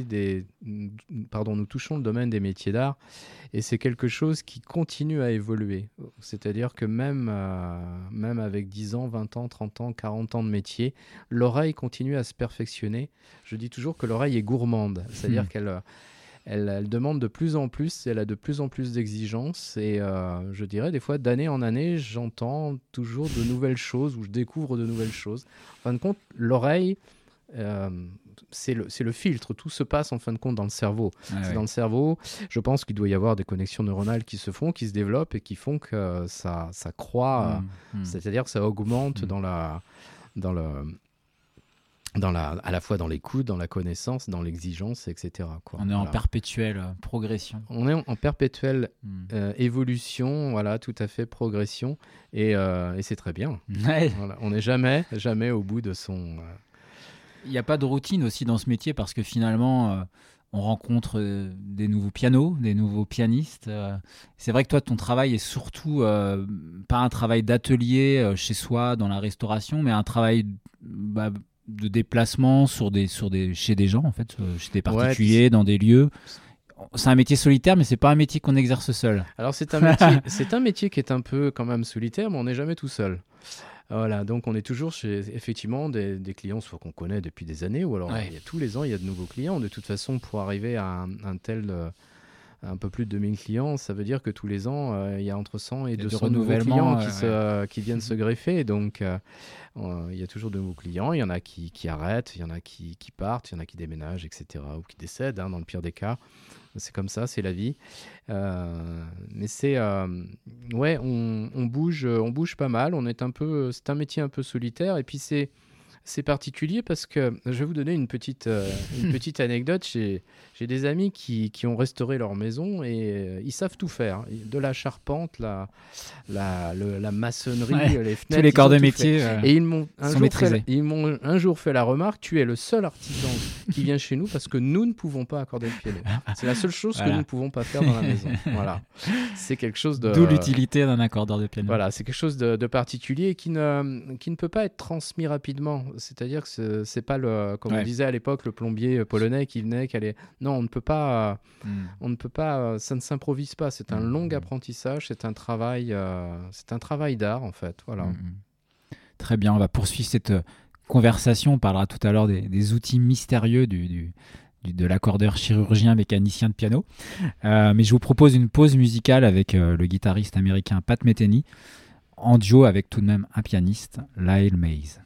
Speaker 2: nous touchons le domaine des métiers d'art, et c'est quelque chose qui continue à évoluer. C'est-à-dire que même avec 10 ans, 20 ans, 30 ans, 40 ans de métier, l'oreille continue à se perfectionner. Je dis toujours que l'oreille est gourmande, c'est-à-dire qu'elle demande de plus en plus, elle a de plus en plus d'exigences, et je dirais des fois d'année en année, j'entends toujours de nouvelles choses, ou je découvre de nouvelles choses. En fin de compte, l'oreille... c'est le filtre, tout se passe en fin de compte dans le cerveau. Dans le cerveau, je pense qu'il doit y avoir des connexions neuronales qui se développent et qui font que ça croît, c'est-à-dire que ça augmente à la fois dans l'écoute, dans la connaissance, dans l'exigence, etc. quoi.
Speaker 1: On est en perpétuelle progression.
Speaker 2: On est en perpétuelle évolution, voilà, tout à fait, progression, et c'est très bien. Voilà, on n'est jamais au bout de son...
Speaker 1: Il n'y a pas de routine aussi dans ce métier, parce que finalement, on rencontre des nouveaux pianos, des nouveaux pianistes. C'est vrai que toi, ton travail est surtout pas un travail d'atelier chez soi, dans la restauration, mais un travail de déplacement chez des gens, en fait, chez des particuliers, dans des lieux. c'est un métier solitaire, mais c'est pas un métier qu'on exerce seul.
Speaker 2: Alors c'est un métier qui est un peu quand même solitaire, mais on n'est jamais tout seul. Voilà, donc on est toujours chez effectivement des clients soit qu'on connaît depuis des années, ou alors tous les ans il y a de nouveaux clients. De toute façon, pour arriver à un peu plus de 2000 clients, ça veut dire que tous les ans, il y a entre 100 et 200 nouveaux clients qui viennent se greffer. Donc, il y a toujours de nouveaux clients. Il y en a qui arrêtent, il y en a qui partent, il y en a qui déménagent, etc. ou qui décèdent, dans le pire des cas. C'est comme ça, c'est la vie. Mais c'est... on bouge pas mal. C'est un métier un peu solitaire. Et puis, c'est particulier parce que je vais vous donner une petite anecdote. J'ai des amis qui ont restauré leur maison et ils savent tout faire. De la charpente, la maçonnerie, les fenêtres.
Speaker 1: Tous les corps de métier
Speaker 2: et ils m'ont un jour fait la remarque, tu es le seul artisan qui vient chez nous parce que nous ne pouvons pas accorder le piano. C'est la seule chose que nous ne pouvons pas faire dans la maison. Voilà. C'est quelque chose de...
Speaker 1: D'où l'utilité d'un accordeur de piano.
Speaker 2: Voilà, c'est quelque chose de particulier et qui ne peut pas être transmis rapidement. C'est-à-dire que c'est pas comme on disait à l'époque, le plombier polonais qui venait, qui allait... Non, on ne peut pas, ça ne s'improvise pas. C'est un long apprentissage, c'est un travail d'art en fait. Voilà.
Speaker 1: Très bien, on va poursuivre cette conversation. On parlera tout à l'heure des outils mystérieux de l'accordeur chirurgien mécanicien de piano. Mais je vous propose une pause musicale avec le guitariste américain Pat Metheny, en duo avec tout de même un pianiste, Lyle Mays.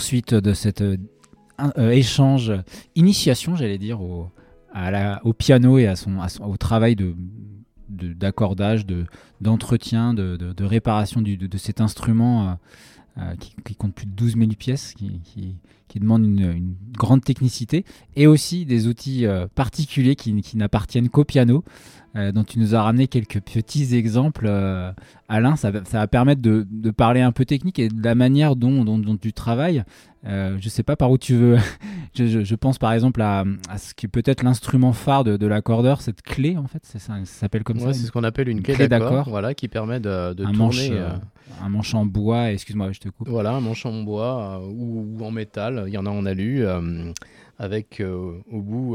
Speaker 1: poursuite de cet échange, initiation, j'allais dire, au piano et au travail d'accordage, d'entretien, de réparation de cet instrument qui compte plus de 12 000 pièces, qui demande une grande technicité, et aussi des outils particuliers qui n'appartiennent qu'au piano, dont tu nous as ramené quelques petits exemples. Alain, ça va permettre de parler un peu technique et de la manière dont tu travailles. Je ne sais pas par où tu veux. je pense par exemple à ce qui peut être l'instrument phare de l'accordeur, cette clé en fait, ça s'appelle comme ça.
Speaker 2: C'est ce qu'on appelle une clé d'accord, voilà, qui permet de tourner.
Speaker 1: Un manche en bois, excuse-moi, je te coupe.
Speaker 2: Voilà, un manche en bois ou en métal, il y en a en alu, avec au bout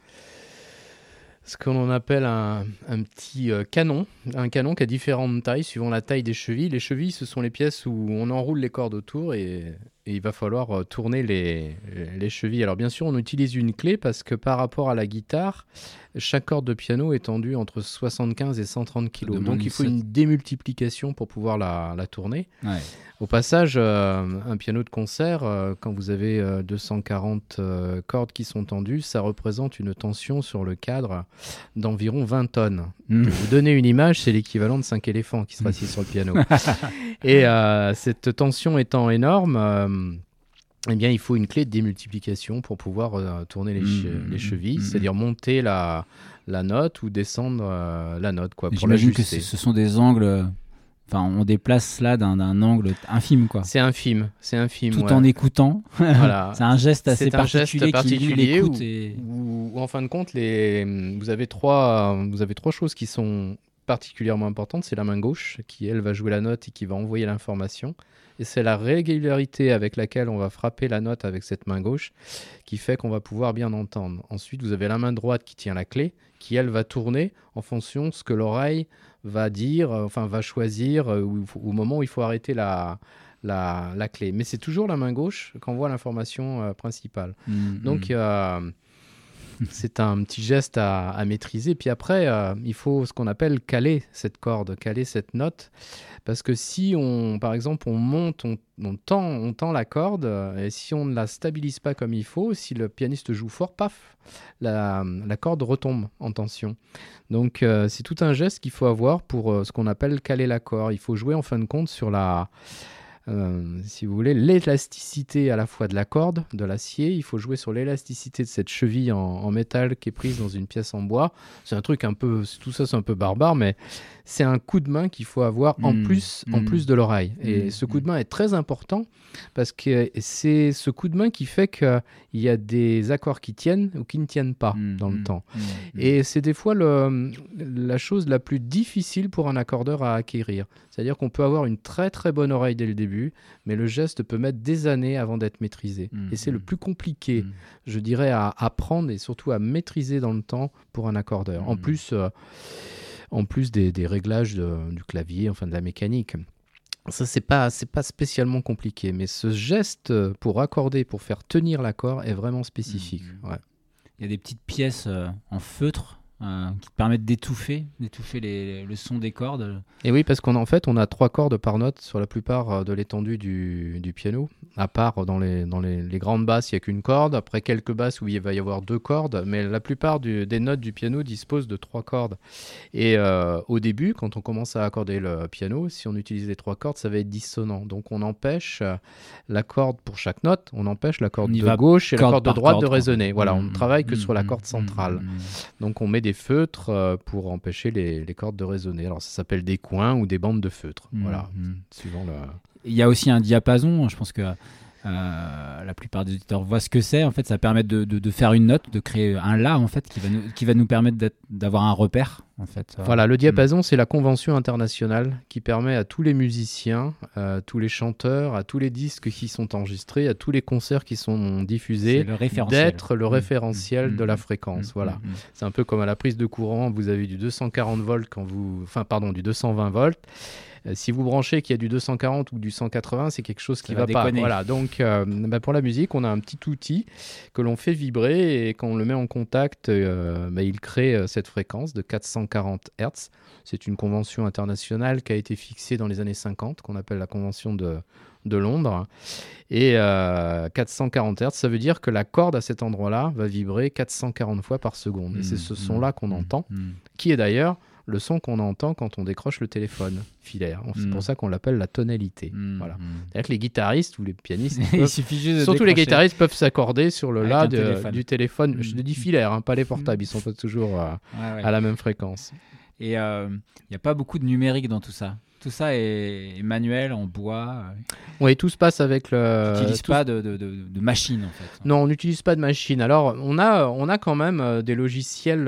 Speaker 2: ce qu'on appelle un petit canon, un canon qui a différentes tailles suivant la taille des chevilles. Les chevilles, ce sont les pièces où on enroule les cordes autour et il va falloir tourner les chevilles. Alors bien sûr, on utilise une clé parce que par rapport à la guitare, chaque corde de piano est tendue entre 75 et 130 kg. Donc il faut une démultiplication pour pouvoir la tourner.
Speaker 1: Ouais.
Speaker 2: Au passage, un piano de concert, quand vous avez 240 cordes qui sont tendues, ça représente une tension sur le cadre d'environ 20 tonnes. Pour vous donner une image, c'est l'équivalent de 5 éléphants qui seraient assis sur le piano. Et cette tension étant énorme, eh bien, il faut une clé de démultiplication pour pouvoir tourner les chevilles, c'est-à-dire monter la note ou descendre la note, quoi, pour
Speaker 1: J'imagine
Speaker 2: l'ajuster.
Speaker 1: que ce sont des angles... Enfin, on déplace là d'un angle infime, quoi.
Speaker 2: C'est infime.
Speaker 1: Tout en écoutant.
Speaker 2: Voilà.
Speaker 1: C'est un geste assez particulier qui
Speaker 2: où, où, en fin de compte, vous avez trois choses qui sont particulièrement importantes. C'est la main gauche qui, elle, va jouer la note et qui va envoyer l'information. Et c'est la régularité avec laquelle on va frapper la note avec cette main gauche qui fait qu'on va pouvoir bien entendre. Ensuite, vous avez la main droite qui tient la clé, qui, elle, va tourner en fonction de ce que l'oreille va dire, va choisir au moment où il faut arrêter la clé. Mais c'est toujours la main gauche qu'envoie l'information principale. Donc, c'est un petit geste à maîtriser. Puis après, il faut ce qu'on appelle caler cette corde, caler cette note. Parce que si, par exemple, on monte, on tend la corde, et si on ne la stabilise pas comme il faut, si le pianiste joue fort, paf, la corde retombe en tension. Donc, c'est tout un geste qu'il faut avoir pour ce qu'on appelle caler l'accord. Il faut jouer en fin de compte sur si vous voulez, l'élasticité à la fois de la corde, de l'acier. Il faut jouer sur l'élasticité de cette cheville en métal qui est prise dans une pièce en bois. C'est un truc tout ça c'est un peu barbare, mais c'est un coup de main qu'il faut avoir en plus de l'oreille. Et ce coup de main est très important parce que c'est ce coup de main qui fait qu'il y a des accords qui tiennent ou qui ne tiennent pas dans le temps. Et c'est des fois la chose la plus difficile pour un accordeur à acquérir. C'est-à-dire qu'on peut avoir une très très bonne oreille dès le début, mais le geste peut mettre des années avant d'être maîtrisé. Et c'est le plus compliqué, je dirais, à apprendre et surtout à maîtriser dans le temps pour un accordeur. En plus des réglages du clavier, de la mécanique. Ça, c'est pas spécialement compliqué, mais ce geste pour accorder, pour faire tenir l'accord est vraiment spécifique. Ouais.
Speaker 1: Il y a des petites pièces en feutre qui te permettent d'étouffer le son des cordes.
Speaker 2: Et oui, parce qu'en fait, on a 3 cordes par note sur la plupart de l'étendue du piano. À part dans les grandes basses, il n'y a qu'une corde. Après, quelques basses où il va y avoir 2 cordes. Mais la plupart des notes du piano disposent de 3 cordes. Et au début, quand on commence à accorder le piano, si on utilise les 3 cordes, ça va être dissonant. Donc, on empêche la corde pour chaque note. On empêche la corde de gauche et la corde de droite de résonner. Voilà, on ne travaille que sur la corde centrale. Donc, on met des feutres pour empêcher les cordes de résonner. Alors, ça s'appelle des coins ou des bandes de feutre. Voilà, suivant le...
Speaker 1: Il y a aussi un diapason, je pense que la plupart des auditeurs voient ce que c'est. En fait, ça permet de faire une note, de créer un La, en fait, qui va nous permettre d'avoir un repère. En fait.
Speaker 2: Voilà, le diapason, c'est la convention internationale qui permet à tous les musiciens, à tous les chanteurs, à tous les disques qui sont enregistrés, à tous les concerts qui sont diffusés, d'être le référentiel de la fréquence. Voilà. C'est un peu comme à la prise de courant, vous avez du 240 volts du 220 volts. Si vous branchez qu'il y a du 240 ou du 180, c'est quelque chose qui ne va pas. Voilà, donc pour la musique, on a un petit outil que l'on fait vibrer et quand on le met en contact, il crée cette fréquence de 440 Hz. C'est une convention internationale qui a été fixée dans les années 50, qu'on appelle la convention de de Londres. Et 440 Hz, ça veut dire que la corde à cet endroit-là va vibrer 440 fois par seconde. Et c'est ce son-là qu'on entend, qui est d'ailleurs le son qu'on entend quand on décroche le téléphone filaire. C'est pour ça qu'on l'appelle la tonalité. Voilà. C'est-à-dire que les guitaristes ou les pianistes, surtout les guitaristes, peuvent s'accorder sur le La du téléphone. Je dis filaire, pas les portables, ils sont pas toujours à la même fréquence.
Speaker 1: Et il n'y a pas beaucoup de numérique dans tout ça. Tout ça est manuel, en bois.
Speaker 2: Oui, tout se passe avec le...
Speaker 1: On n'utilise pas de machine, en fait.
Speaker 2: Non, on n'utilise pas de machine. Alors, on a quand même des logiciels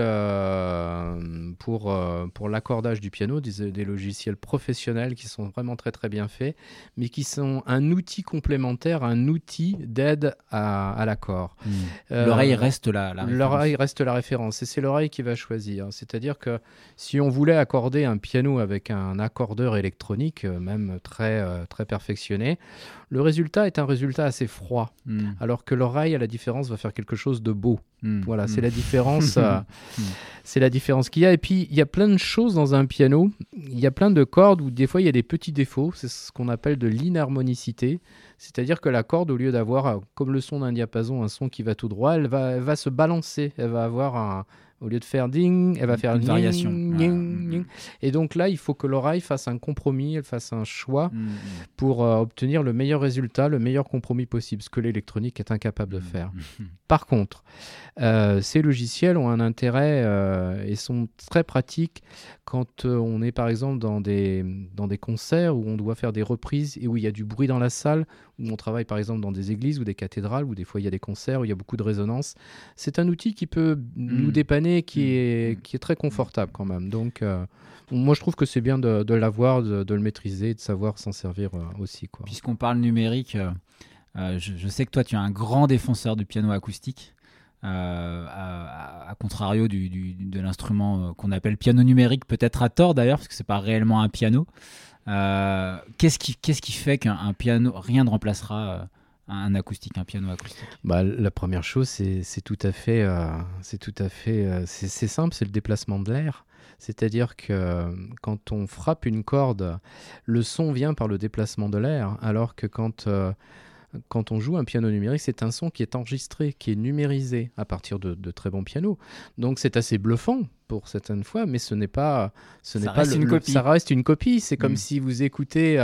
Speaker 2: pour l'accordage du piano, des logiciels professionnels qui sont vraiment très, très bien faits, mais qui sont un outil complémentaire, un outil d'aide à l'accord.
Speaker 1: L'oreille reste la référence.
Speaker 2: L'oreille reste la référence, et c'est l'oreille qui va choisir. C'est-à-dire que si on voulait accorder un piano avec un accordeur électronique, même très, très perfectionné, le résultat est un résultat assez froid, alors que l'oreille, à la différence, va faire quelque chose de beau. Voilà, c'est la différence, c'est la différence qu'il y a. Et puis, il y a plein de choses dans un piano. Il y a plein de cordes où des fois, il y a des petits défauts. C'est ce qu'on appelle de l'inharmonicité. C'est-à-dire que la corde, au lieu d'avoir, comme le son d'un diapason, un son qui va tout droit, elle va se balancer. Elle va avoir au lieu de faire ding, elle va faire
Speaker 1: une variation.
Speaker 2: Ning. Et donc là, il faut que l'oreille fasse un compromis, elle fasse un choix pour obtenir le meilleur résultat, le meilleur compromis possible, ce que l'électronique est incapable de faire. Par contre, ces logiciels ont un intérêt et sont très pratiques quand on est par exemple dans des concerts où on doit faire des reprises et où il y a du bruit dans la salle, où on travaille par exemple dans des églises ou des cathédrales, où des fois il y a des concerts, où il y a beaucoup de résonance. C'est un outil qui peut nous dépanner, qui est très confortable quand même. Donc moi je trouve que c'est bien de l'avoir, de le maîtriser, de savoir s'en servir aussi, quoi.
Speaker 1: Puisqu'on parle numérique, je sais que toi tu es un grand défenseur du piano acoustique. À contrario de l'instrument qu'on appelle piano numérique, peut-être à tort d'ailleurs, parce que c'est pas réellement un piano. Qu'est-ce qui fait qu'un piano, rien ne remplacera un acoustique, un piano acoustique?
Speaker 2: La première chose, c'est tout à fait, c'est simple, c'est le déplacement de l'air. C'est-à-dire que quand on frappe une corde, le son vient par le déplacement de l'air, alors que quand on joue un piano numérique, c'est un son qui est enregistré, qui est numérisé à partir de très bons pianos. Donc c'est assez bluffant pour certaines fois, mais ce n'est pas
Speaker 1: une copie.
Speaker 2: Ça reste une copie. C'est comme si vous écoutez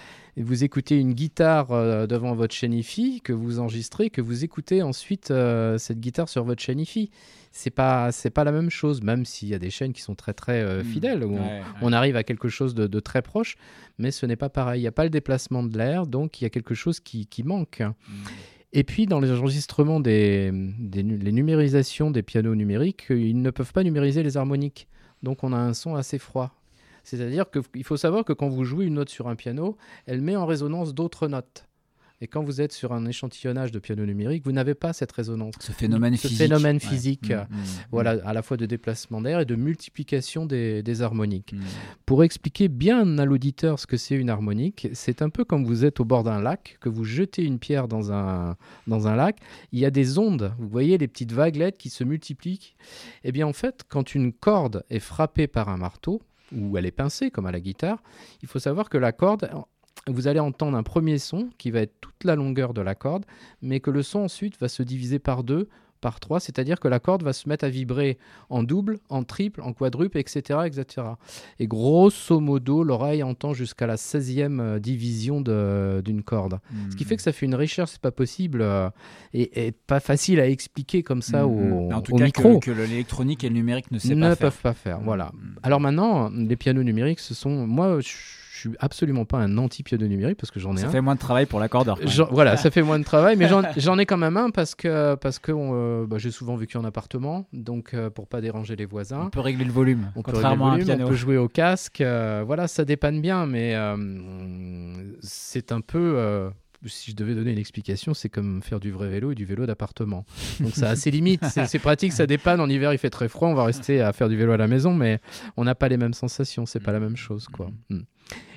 Speaker 2: une guitare devant votre chaîne hi-fi, que vous enregistrez, que vous écoutez ensuite cette guitare sur votre chaîne hi-fi. C'est pas la même chose, même s'il y a des chaînes qui sont très très fidèles, où on arrive à quelque chose de très proche, mais ce n'est pas pareil. Il n'y a pas le déplacement de l'air, donc il y a quelque chose qui manque. Et puis, dans les enregistrements, les numérisations des pianos numériques, ils ne peuvent pas numériser les harmoniques. Donc on a un son assez froid. C'est-à-dire qu'il faut savoir que quand vous jouez une note sur un piano, elle met en résonance d'autres notes. Et quand vous êtes sur un échantillonnage de piano numérique, vous n'avez pas cette résonance.
Speaker 1: Ce phénomène physique.
Speaker 2: Voilà, à la fois de déplacement d'air et de multiplication des harmoniques. Pour expliquer bien à l'auditeur ce que c'est une harmonique, c'est un peu comme vous êtes au bord d'un lac, que vous jetez une pierre dans un lac, il y a des ondes, vous voyez les petites vaguelettes qui se multiplient. Eh bien en fait, quand une corde est frappée par un marteau, ou elle est pincée comme à la guitare, il faut savoir que la corde, vous allez entendre un premier son qui va être toute la longueur de la corde, mais que le son ensuite va se diviser par 2, par 3, c'est-à-dire que la corde va se mettre à vibrer en double, en triple, en quadruple, etc. etc. Et grosso modo, l'oreille entend jusqu'à la 16e division d'une corde. Ce qui fait que ça fait une richesse, c'est pas possible et pas facile à expliquer comme ça au micro.
Speaker 1: Que l'électronique et le numérique ne
Speaker 2: peuvent pas faire. Voilà. Alors maintenant, les pianos numériques, moi, je suis absolument pas un anti-piano numérique parce que j'en ai un.
Speaker 1: Ça fait moins de travail pour l'accordeur.
Speaker 2: Voilà, ça fait moins de travail, mais j'en ai quand même un parce que j'ai souvent vécu en appartement, donc pour pas déranger les voisins.
Speaker 1: On peut régler le volume,
Speaker 2: contrairement à un piano. On peut jouer au casque, voilà, ça dépanne bien, mais c'est un peu... si je devais donner une explication, c'est comme faire du vrai vélo et du vélo d'appartement. Donc ça a ses limites, c'est pratique, ça dépanne. En hiver, il fait très froid, on va rester à faire du vélo à la maison, mais on n'a pas les mêmes sensations, c'est pas la même chose, quoi.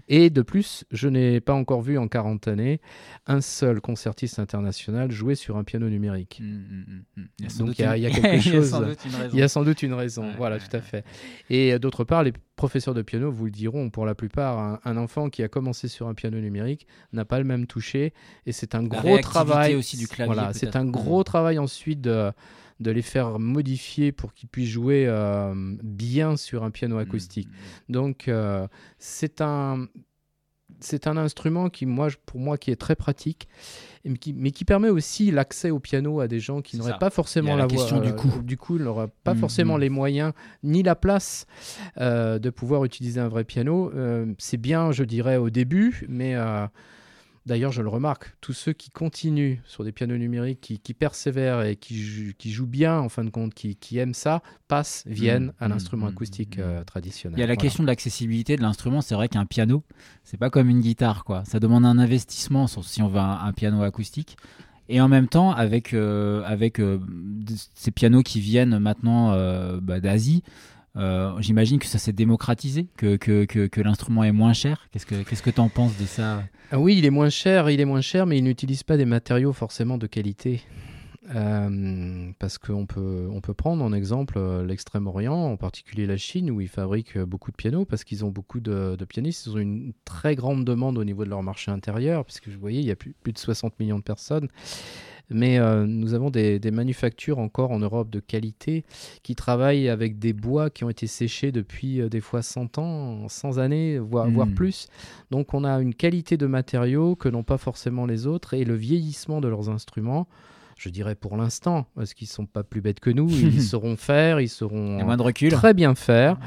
Speaker 2: Et de plus, je n'ai pas encore vu en 40 années un seul concertiste international jouer sur un piano numérique. Donc il y a quelque chose. Il y a sans doute une raison. Voilà, tout à fait. Et d'autre part, les professeurs de piano vous le diront, pour la plupart, un enfant qui a commencé sur un piano numérique n'a pas le même toucher. Et c'est un gros travail.
Speaker 1: Aussi du clavier,
Speaker 2: voilà, c'est un gros travail ensuite de les faire modifier pour qu'ils puissent jouer bien sur un piano acoustique. Donc, c'est un instrument qui, pour moi, qui est très pratique, mais qui permet aussi l'accès au piano à des gens qui n'auraient pas forcément
Speaker 1: la question du coût.
Speaker 2: Du coup, ils n'auraient pas forcément les moyens ni la place de pouvoir utiliser un vrai piano. C'est bien, je dirais, au début, mais... D'ailleurs, je le remarque, tous ceux qui continuent sur des pianos numériques, qui persévèrent et qui jouent bien, en fin de compte, qui aiment ça, viennent à l'instrument acoustique traditionnel.
Speaker 1: Il y a la question de l'accessibilité de l'instrument. C'est vrai qu'un piano, c'est pas comme une guitare, quoi. Ça demande un investissement si on veut un piano acoustique. Et en même temps, avec ces pianos qui viennent maintenant d'Asie, j'imagine que ça s'est démocratisé, que l'instrument est moins cher. Qu'est-ce que tu en penses de ça ?
Speaker 2: Oui, il est moins cher, mais il n'utilise pas des matériaux forcément de qualité. Parce qu'on peut prendre en exemple l'Extrême-Orient, en particulier la Chine, où ils fabriquent beaucoup de pianos, parce qu'ils ont beaucoup de pianistes. Ils ont une très grande demande au niveau de leur marché intérieur, puisque vous voyez, il y a plus de 60 millions de personnes. Mais nous avons des manufactures encore en Europe de qualité qui travaillent avec des bois qui ont été séchés depuis des fois 100 ans, 100 années, voire plus. Donc on a une qualité de matériaux que n'ont pas forcément les autres, et le vieillissement de leurs instruments, je dirais pour l'instant, parce qu'ils ne sont pas plus bêtes que nous, ils sauront faire, ils sauront
Speaker 1: moins de recul.
Speaker 2: Très bien faire.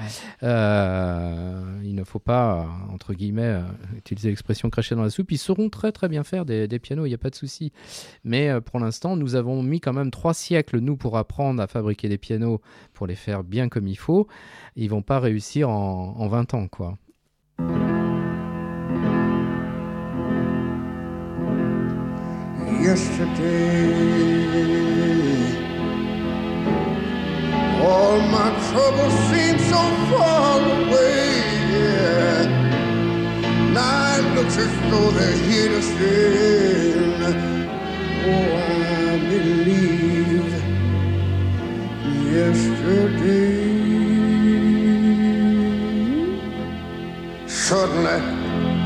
Speaker 2: Il ne faut pas, entre guillemets, utiliser l'expression cracher dans la soupe, ils sauront très très bien faire des pianos, il n'y a pas de souci. Mais pour l'instant, nous avons mis quand même 3 siècles, nous, pour apprendre à fabriquer des pianos, pour les faire bien comme il faut. Ils ne vont pas réussir en 20 ans, quoi.
Speaker 3: Yesterday, all my troubles seem so far away, yeah. Now it looks as though they're here to stay. Oh, I believe yesterday. Suddenly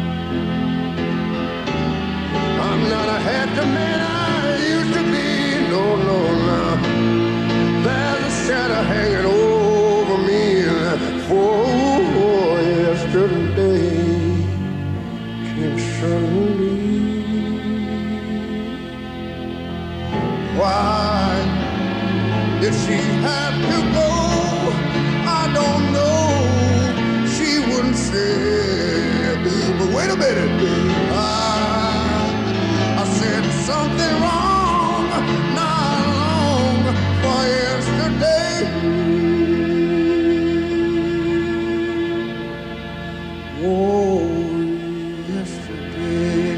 Speaker 3: I'm not a happy man I used to be, no, no. There's a shadow hanging over me, for yesterday came suddenly. Why did she have to go? I don't know. She wouldn't say, but wait a minute. Something wrong, not long for yesterday. Oh, yesterday.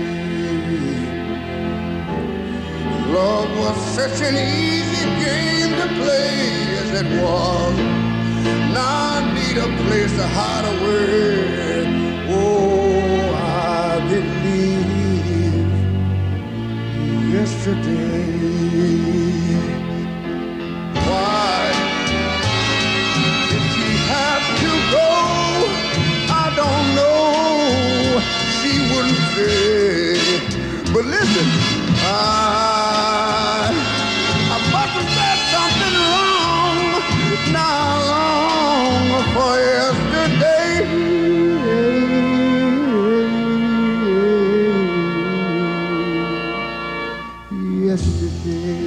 Speaker 3: Love was such an easy game to play as it was. Now I need a place to hide away. Oh, I believe yesterday. Why did she have to go? I don't know. She wouldn't say. But listen, I must have said something wrong, not long for yesterday. Yesterday,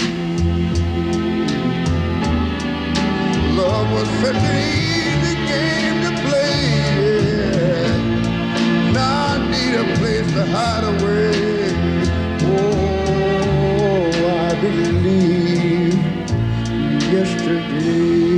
Speaker 3: love was such an easy game to play, yeah. Now I need a place to hide away. Oh, I believe yesterday.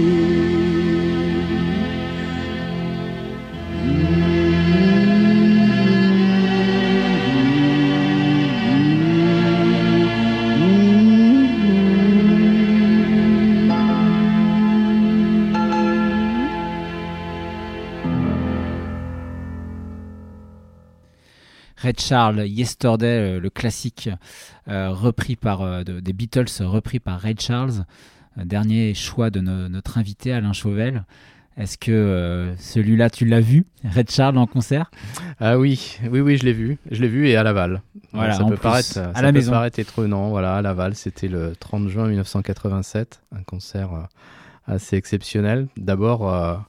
Speaker 1: Ray Charles, Yesterday, le classique repris par des Beatles, repris par Ray Charles, dernier choix de notre invité Alain Chauvel. Est-ce que celui-là, tu l'as vu, Ray Charles en concert?
Speaker 2: Ah oui, je l'ai vu et à Laval.
Speaker 1: Voilà,
Speaker 2: ça
Speaker 1: en
Speaker 2: peut
Speaker 1: plus,
Speaker 2: paraître,
Speaker 1: à
Speaker 2: ça
Speaker 1: la
Speaker 2: peut
Speaker 1: maison.
Speaker 2: paraître étonnant. Voilà, à Laval, c'était le 30 juin 1987, un concert assez exceptionnel. D'abord,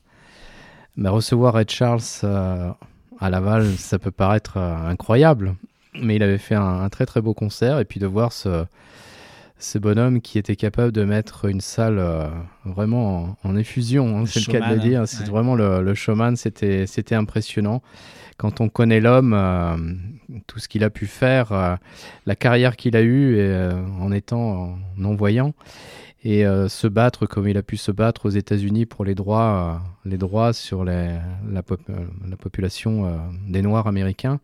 Speaker 2: recevoir Ray Charles à Laval, ça peut paraître incroyable, mais il avait fait un très très beau concert, et puis de voir ce bonhomme qui était capable de mettre une salle vraiment en effusion, hein, c'est le cas de le dire. C'est vraiment le showman, c'était impressionnant. Quand on connaît l'homme, tout ce qu'il a pu faire, la carrière qu'il a eue en étant non-voyant, et se battre comme il a pu se battre aux États-Unis pour les droits sur la population des Noirs américains.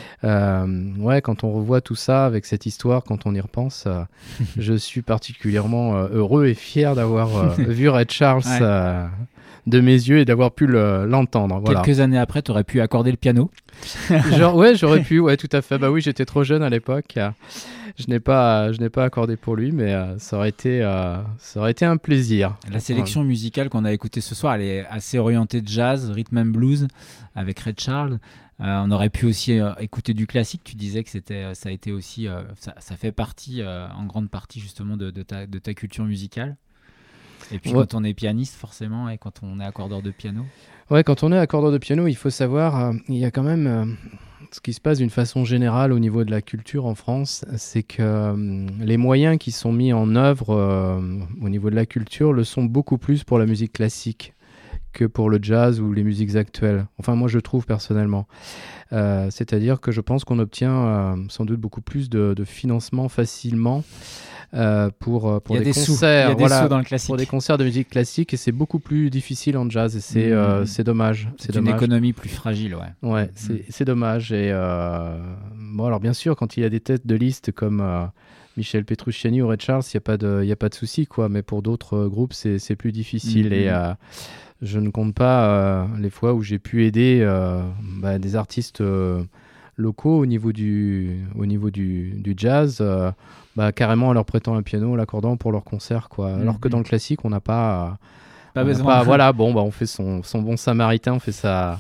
Speaker 2: Quand on revoit tout ça avec cette histoire, quand on y repense, je suis particulièrement heureux et fier d'avoir vu Ray Charles de mes yeux et d'avoir pu l'entendre. Voilà.
Speaker 1: Quelques années après, tu aurais pu accorder le piano.
Speaker 2: J'aurais pu, tout à fait. Bah oui, j'étais trop jeune à l'époque. Je n'ai pas accordé pour lui, mais ça aurait été un plaisir.
Speaker 1: La sélection musicale qu'on a écoutée ce soir, elle est assez orientée jazz, rhythm and blues, avec Ray Charles. On aurait pu aussi écouter du classique. Tu disais que ça a été aussi, ça fait partie, en grande partie justement de ta culture musicale. Et puis quand on est pianiste, forcément, et quand on est accordeur de piano.
Speaker 2: Ouais, quand on est accordeur de piano, il faut savoir, il y a quand même ce qui se passe d'une façon générale au niveau de la culture en France, c'est que les moyens qui sont mis en œuvre au niveau de la culture le sont beaucoup plus pour la musique classique que pour le jazz ou les musiques actuelles. Enfin, moi, je trouve personnellement. C'est-à-dire que je pense qu'on obtient sans doute beaucoup plus de financement facilement pour des concerts.
Speaker 1: Il y a des sous dans le classique.
Speaker 2: Pour des concerts de musique classique, et c'est beaucoup plus difficile en jazz, et c'est dommage.
Speaker 1: C'est une économie plus fragile, ouais.
Speaker 2: Ouais, c'est dommage. Et bon, alors bien sûr, quand il y a des têtes de liste comme Michel Petrucciani ou Ray Charles, il y a pas de souci, quoi. Mais pour d'autres groupes, c'est plus difficile. Et je ne compte pas les fois où j'ai pu aider des artistes locaux au niveau du jazz, carrément en leur prêtant un piano, l'accordant pour leur concert, quoi. Alors que dans le classique, on n'a pas
Speaker 1: besoin.
Speaker 2: Voilà, bon, on fait son bon samaritain, on fait sa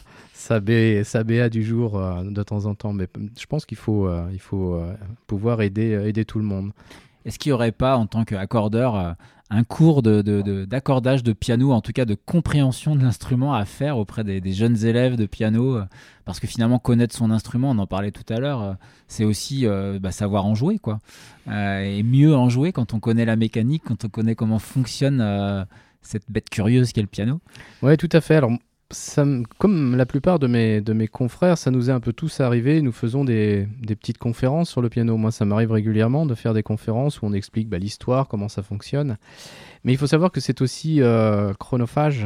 Speaker 2: BA du jour de temps en temps. Mais je pense qu'il faut pouvoir aider tout le monde.
Speaker 1: Est-ce qu'il n'y aurait pas, en tant qu'accordeur, un cours d'accordage de piano, en tout cas de compréhension de l'instrument à faire auprès des jeunes élèves de piano? Parce que finalement, connaître son instrument, on en parlait tout à l'heure, c'est aussi savoir en jouer, quoi. Et mieux en jouer quand on connaît la mécanique, quand on connaît comment fonctionne cette bête curieuse qu'est le piano.
Speaker 2: Ouais, tout à fait. Alors, comme la plupart de mes confrères, ça nous est un peu tous arrivé. Nous faisons des petites conférences sur le piano. Moi, ça m'arrive régulièrement de faire des conférences où on explique l'histoire, comment ça fonctionne. Mais il faut savoir que c'est aussi chronophage.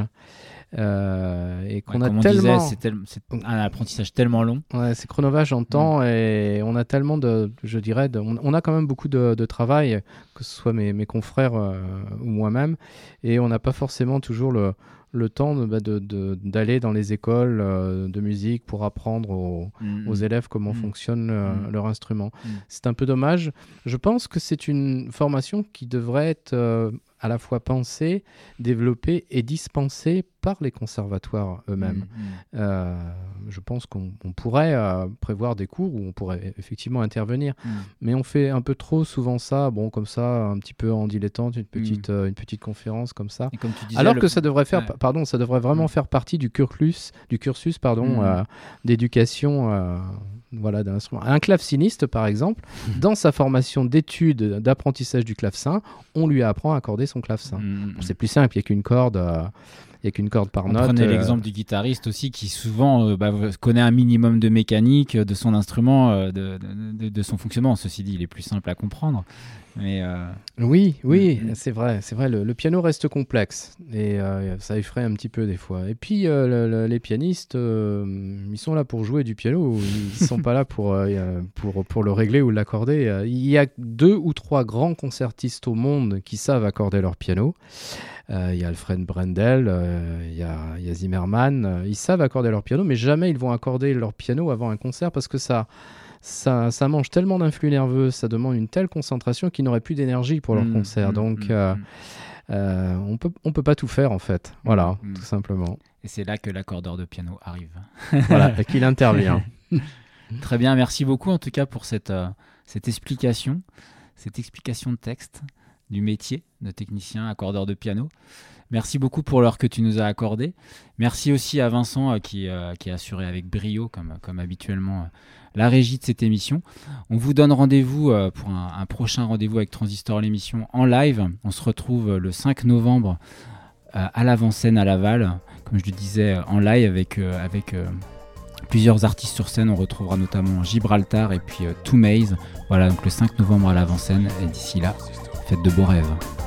Speaker 2: Et qu'on a tellement...
Speaker 1: c'est un apprentissage tellement long.
Speaker 2: Ouais, c'est chronophage en temps, et on a tellement on a quand même beaucoup de travail, que ce soit mes confrères ou moi-même, et on n'a pas forcément toujours le temps d'aller dans les écoles de musique pour apprendre aux élèves comment fonctionne leur instrument. C'est un peu dommage. Je pense que c'est une formation qui devrait être à la fois pensée, développée et dispensée par les conservatoires eux-mêmes. Je pense qu'on pourrait prévoir des cours où on pourrait effectivement intervenir, mais on fait un peu trop souvent ça, comme ça, un petit peu en dilettante, une petite conférence comme ça.
Speaker 1: Et comme tu disais,
Speaker 2: alors que ça devrait ça devrait vraiment faire partie du cursus d'éducation d'un instrument. Un claveciniste, par exemple, dans sa formation d'études d'apprentissage du clavecin, on lui apprend à accorder son clavecin. C'est plus simple, il n'y a qu'une corde. Il n'y a qu'une corde par note.
Speaker 1: Prenez l'exemple du guitariste aussi, qui souvent connaît un minimum de mécanique de son instrument, de son fonctionnement. Ceci dit, il est plus simple à comprendre. Mais
Speaker 2: Oui, c'est vrai. Le piano reste complexe, et ça effraie un petit peu des fois. Et puis les pianistes, ils sont là pour jouer du piano. Ils ne sont pas là pour le régler ou l'accorder. Il y a 2 ou 3 grands concertistes au monde qui savent accorder leur piano. Il y a Alfred Brendel, il y a Zimmermann. Ils savent accorder leur piano, mais jamais ils vont accorder leur piano avant un concert, parce que ça ça mange tellement d'influx nerveux, ça demande une telle concentration qu'ils n'auraient plus d'énergie pour leur concert. Donc, on peut pas tout faire en fait. Voilà, tout simplement.
Speaker 1: Et c'est là que l'accordeur de piano arrive.
Speaker 2: Voilà, et qu'il intervient.
Speaker 1: Très bien, merci beaucoup en tout cas pour cette explication de texte du métier de technicien accordeur de piano. Merci beaucoup pour l'heure que tu nous as accordée. Merci aussi à Vincent qui a assuré avec brio, comme habituellement, la régie de cette émission. On vous donne rendez-vous pour un prochain rendez-vous avec Transistor l'émission en live. On se retrouve le 5 novembre à l'avant-scène à Laval, comme je le disais, en live avec plusieurs artistes sur scène. On retrouvera notamment Gibraltar et puis Two Maze. Voilà, donc le 5 novembre à l'avant-scène. Et d'ici là, faites de beaux rêves.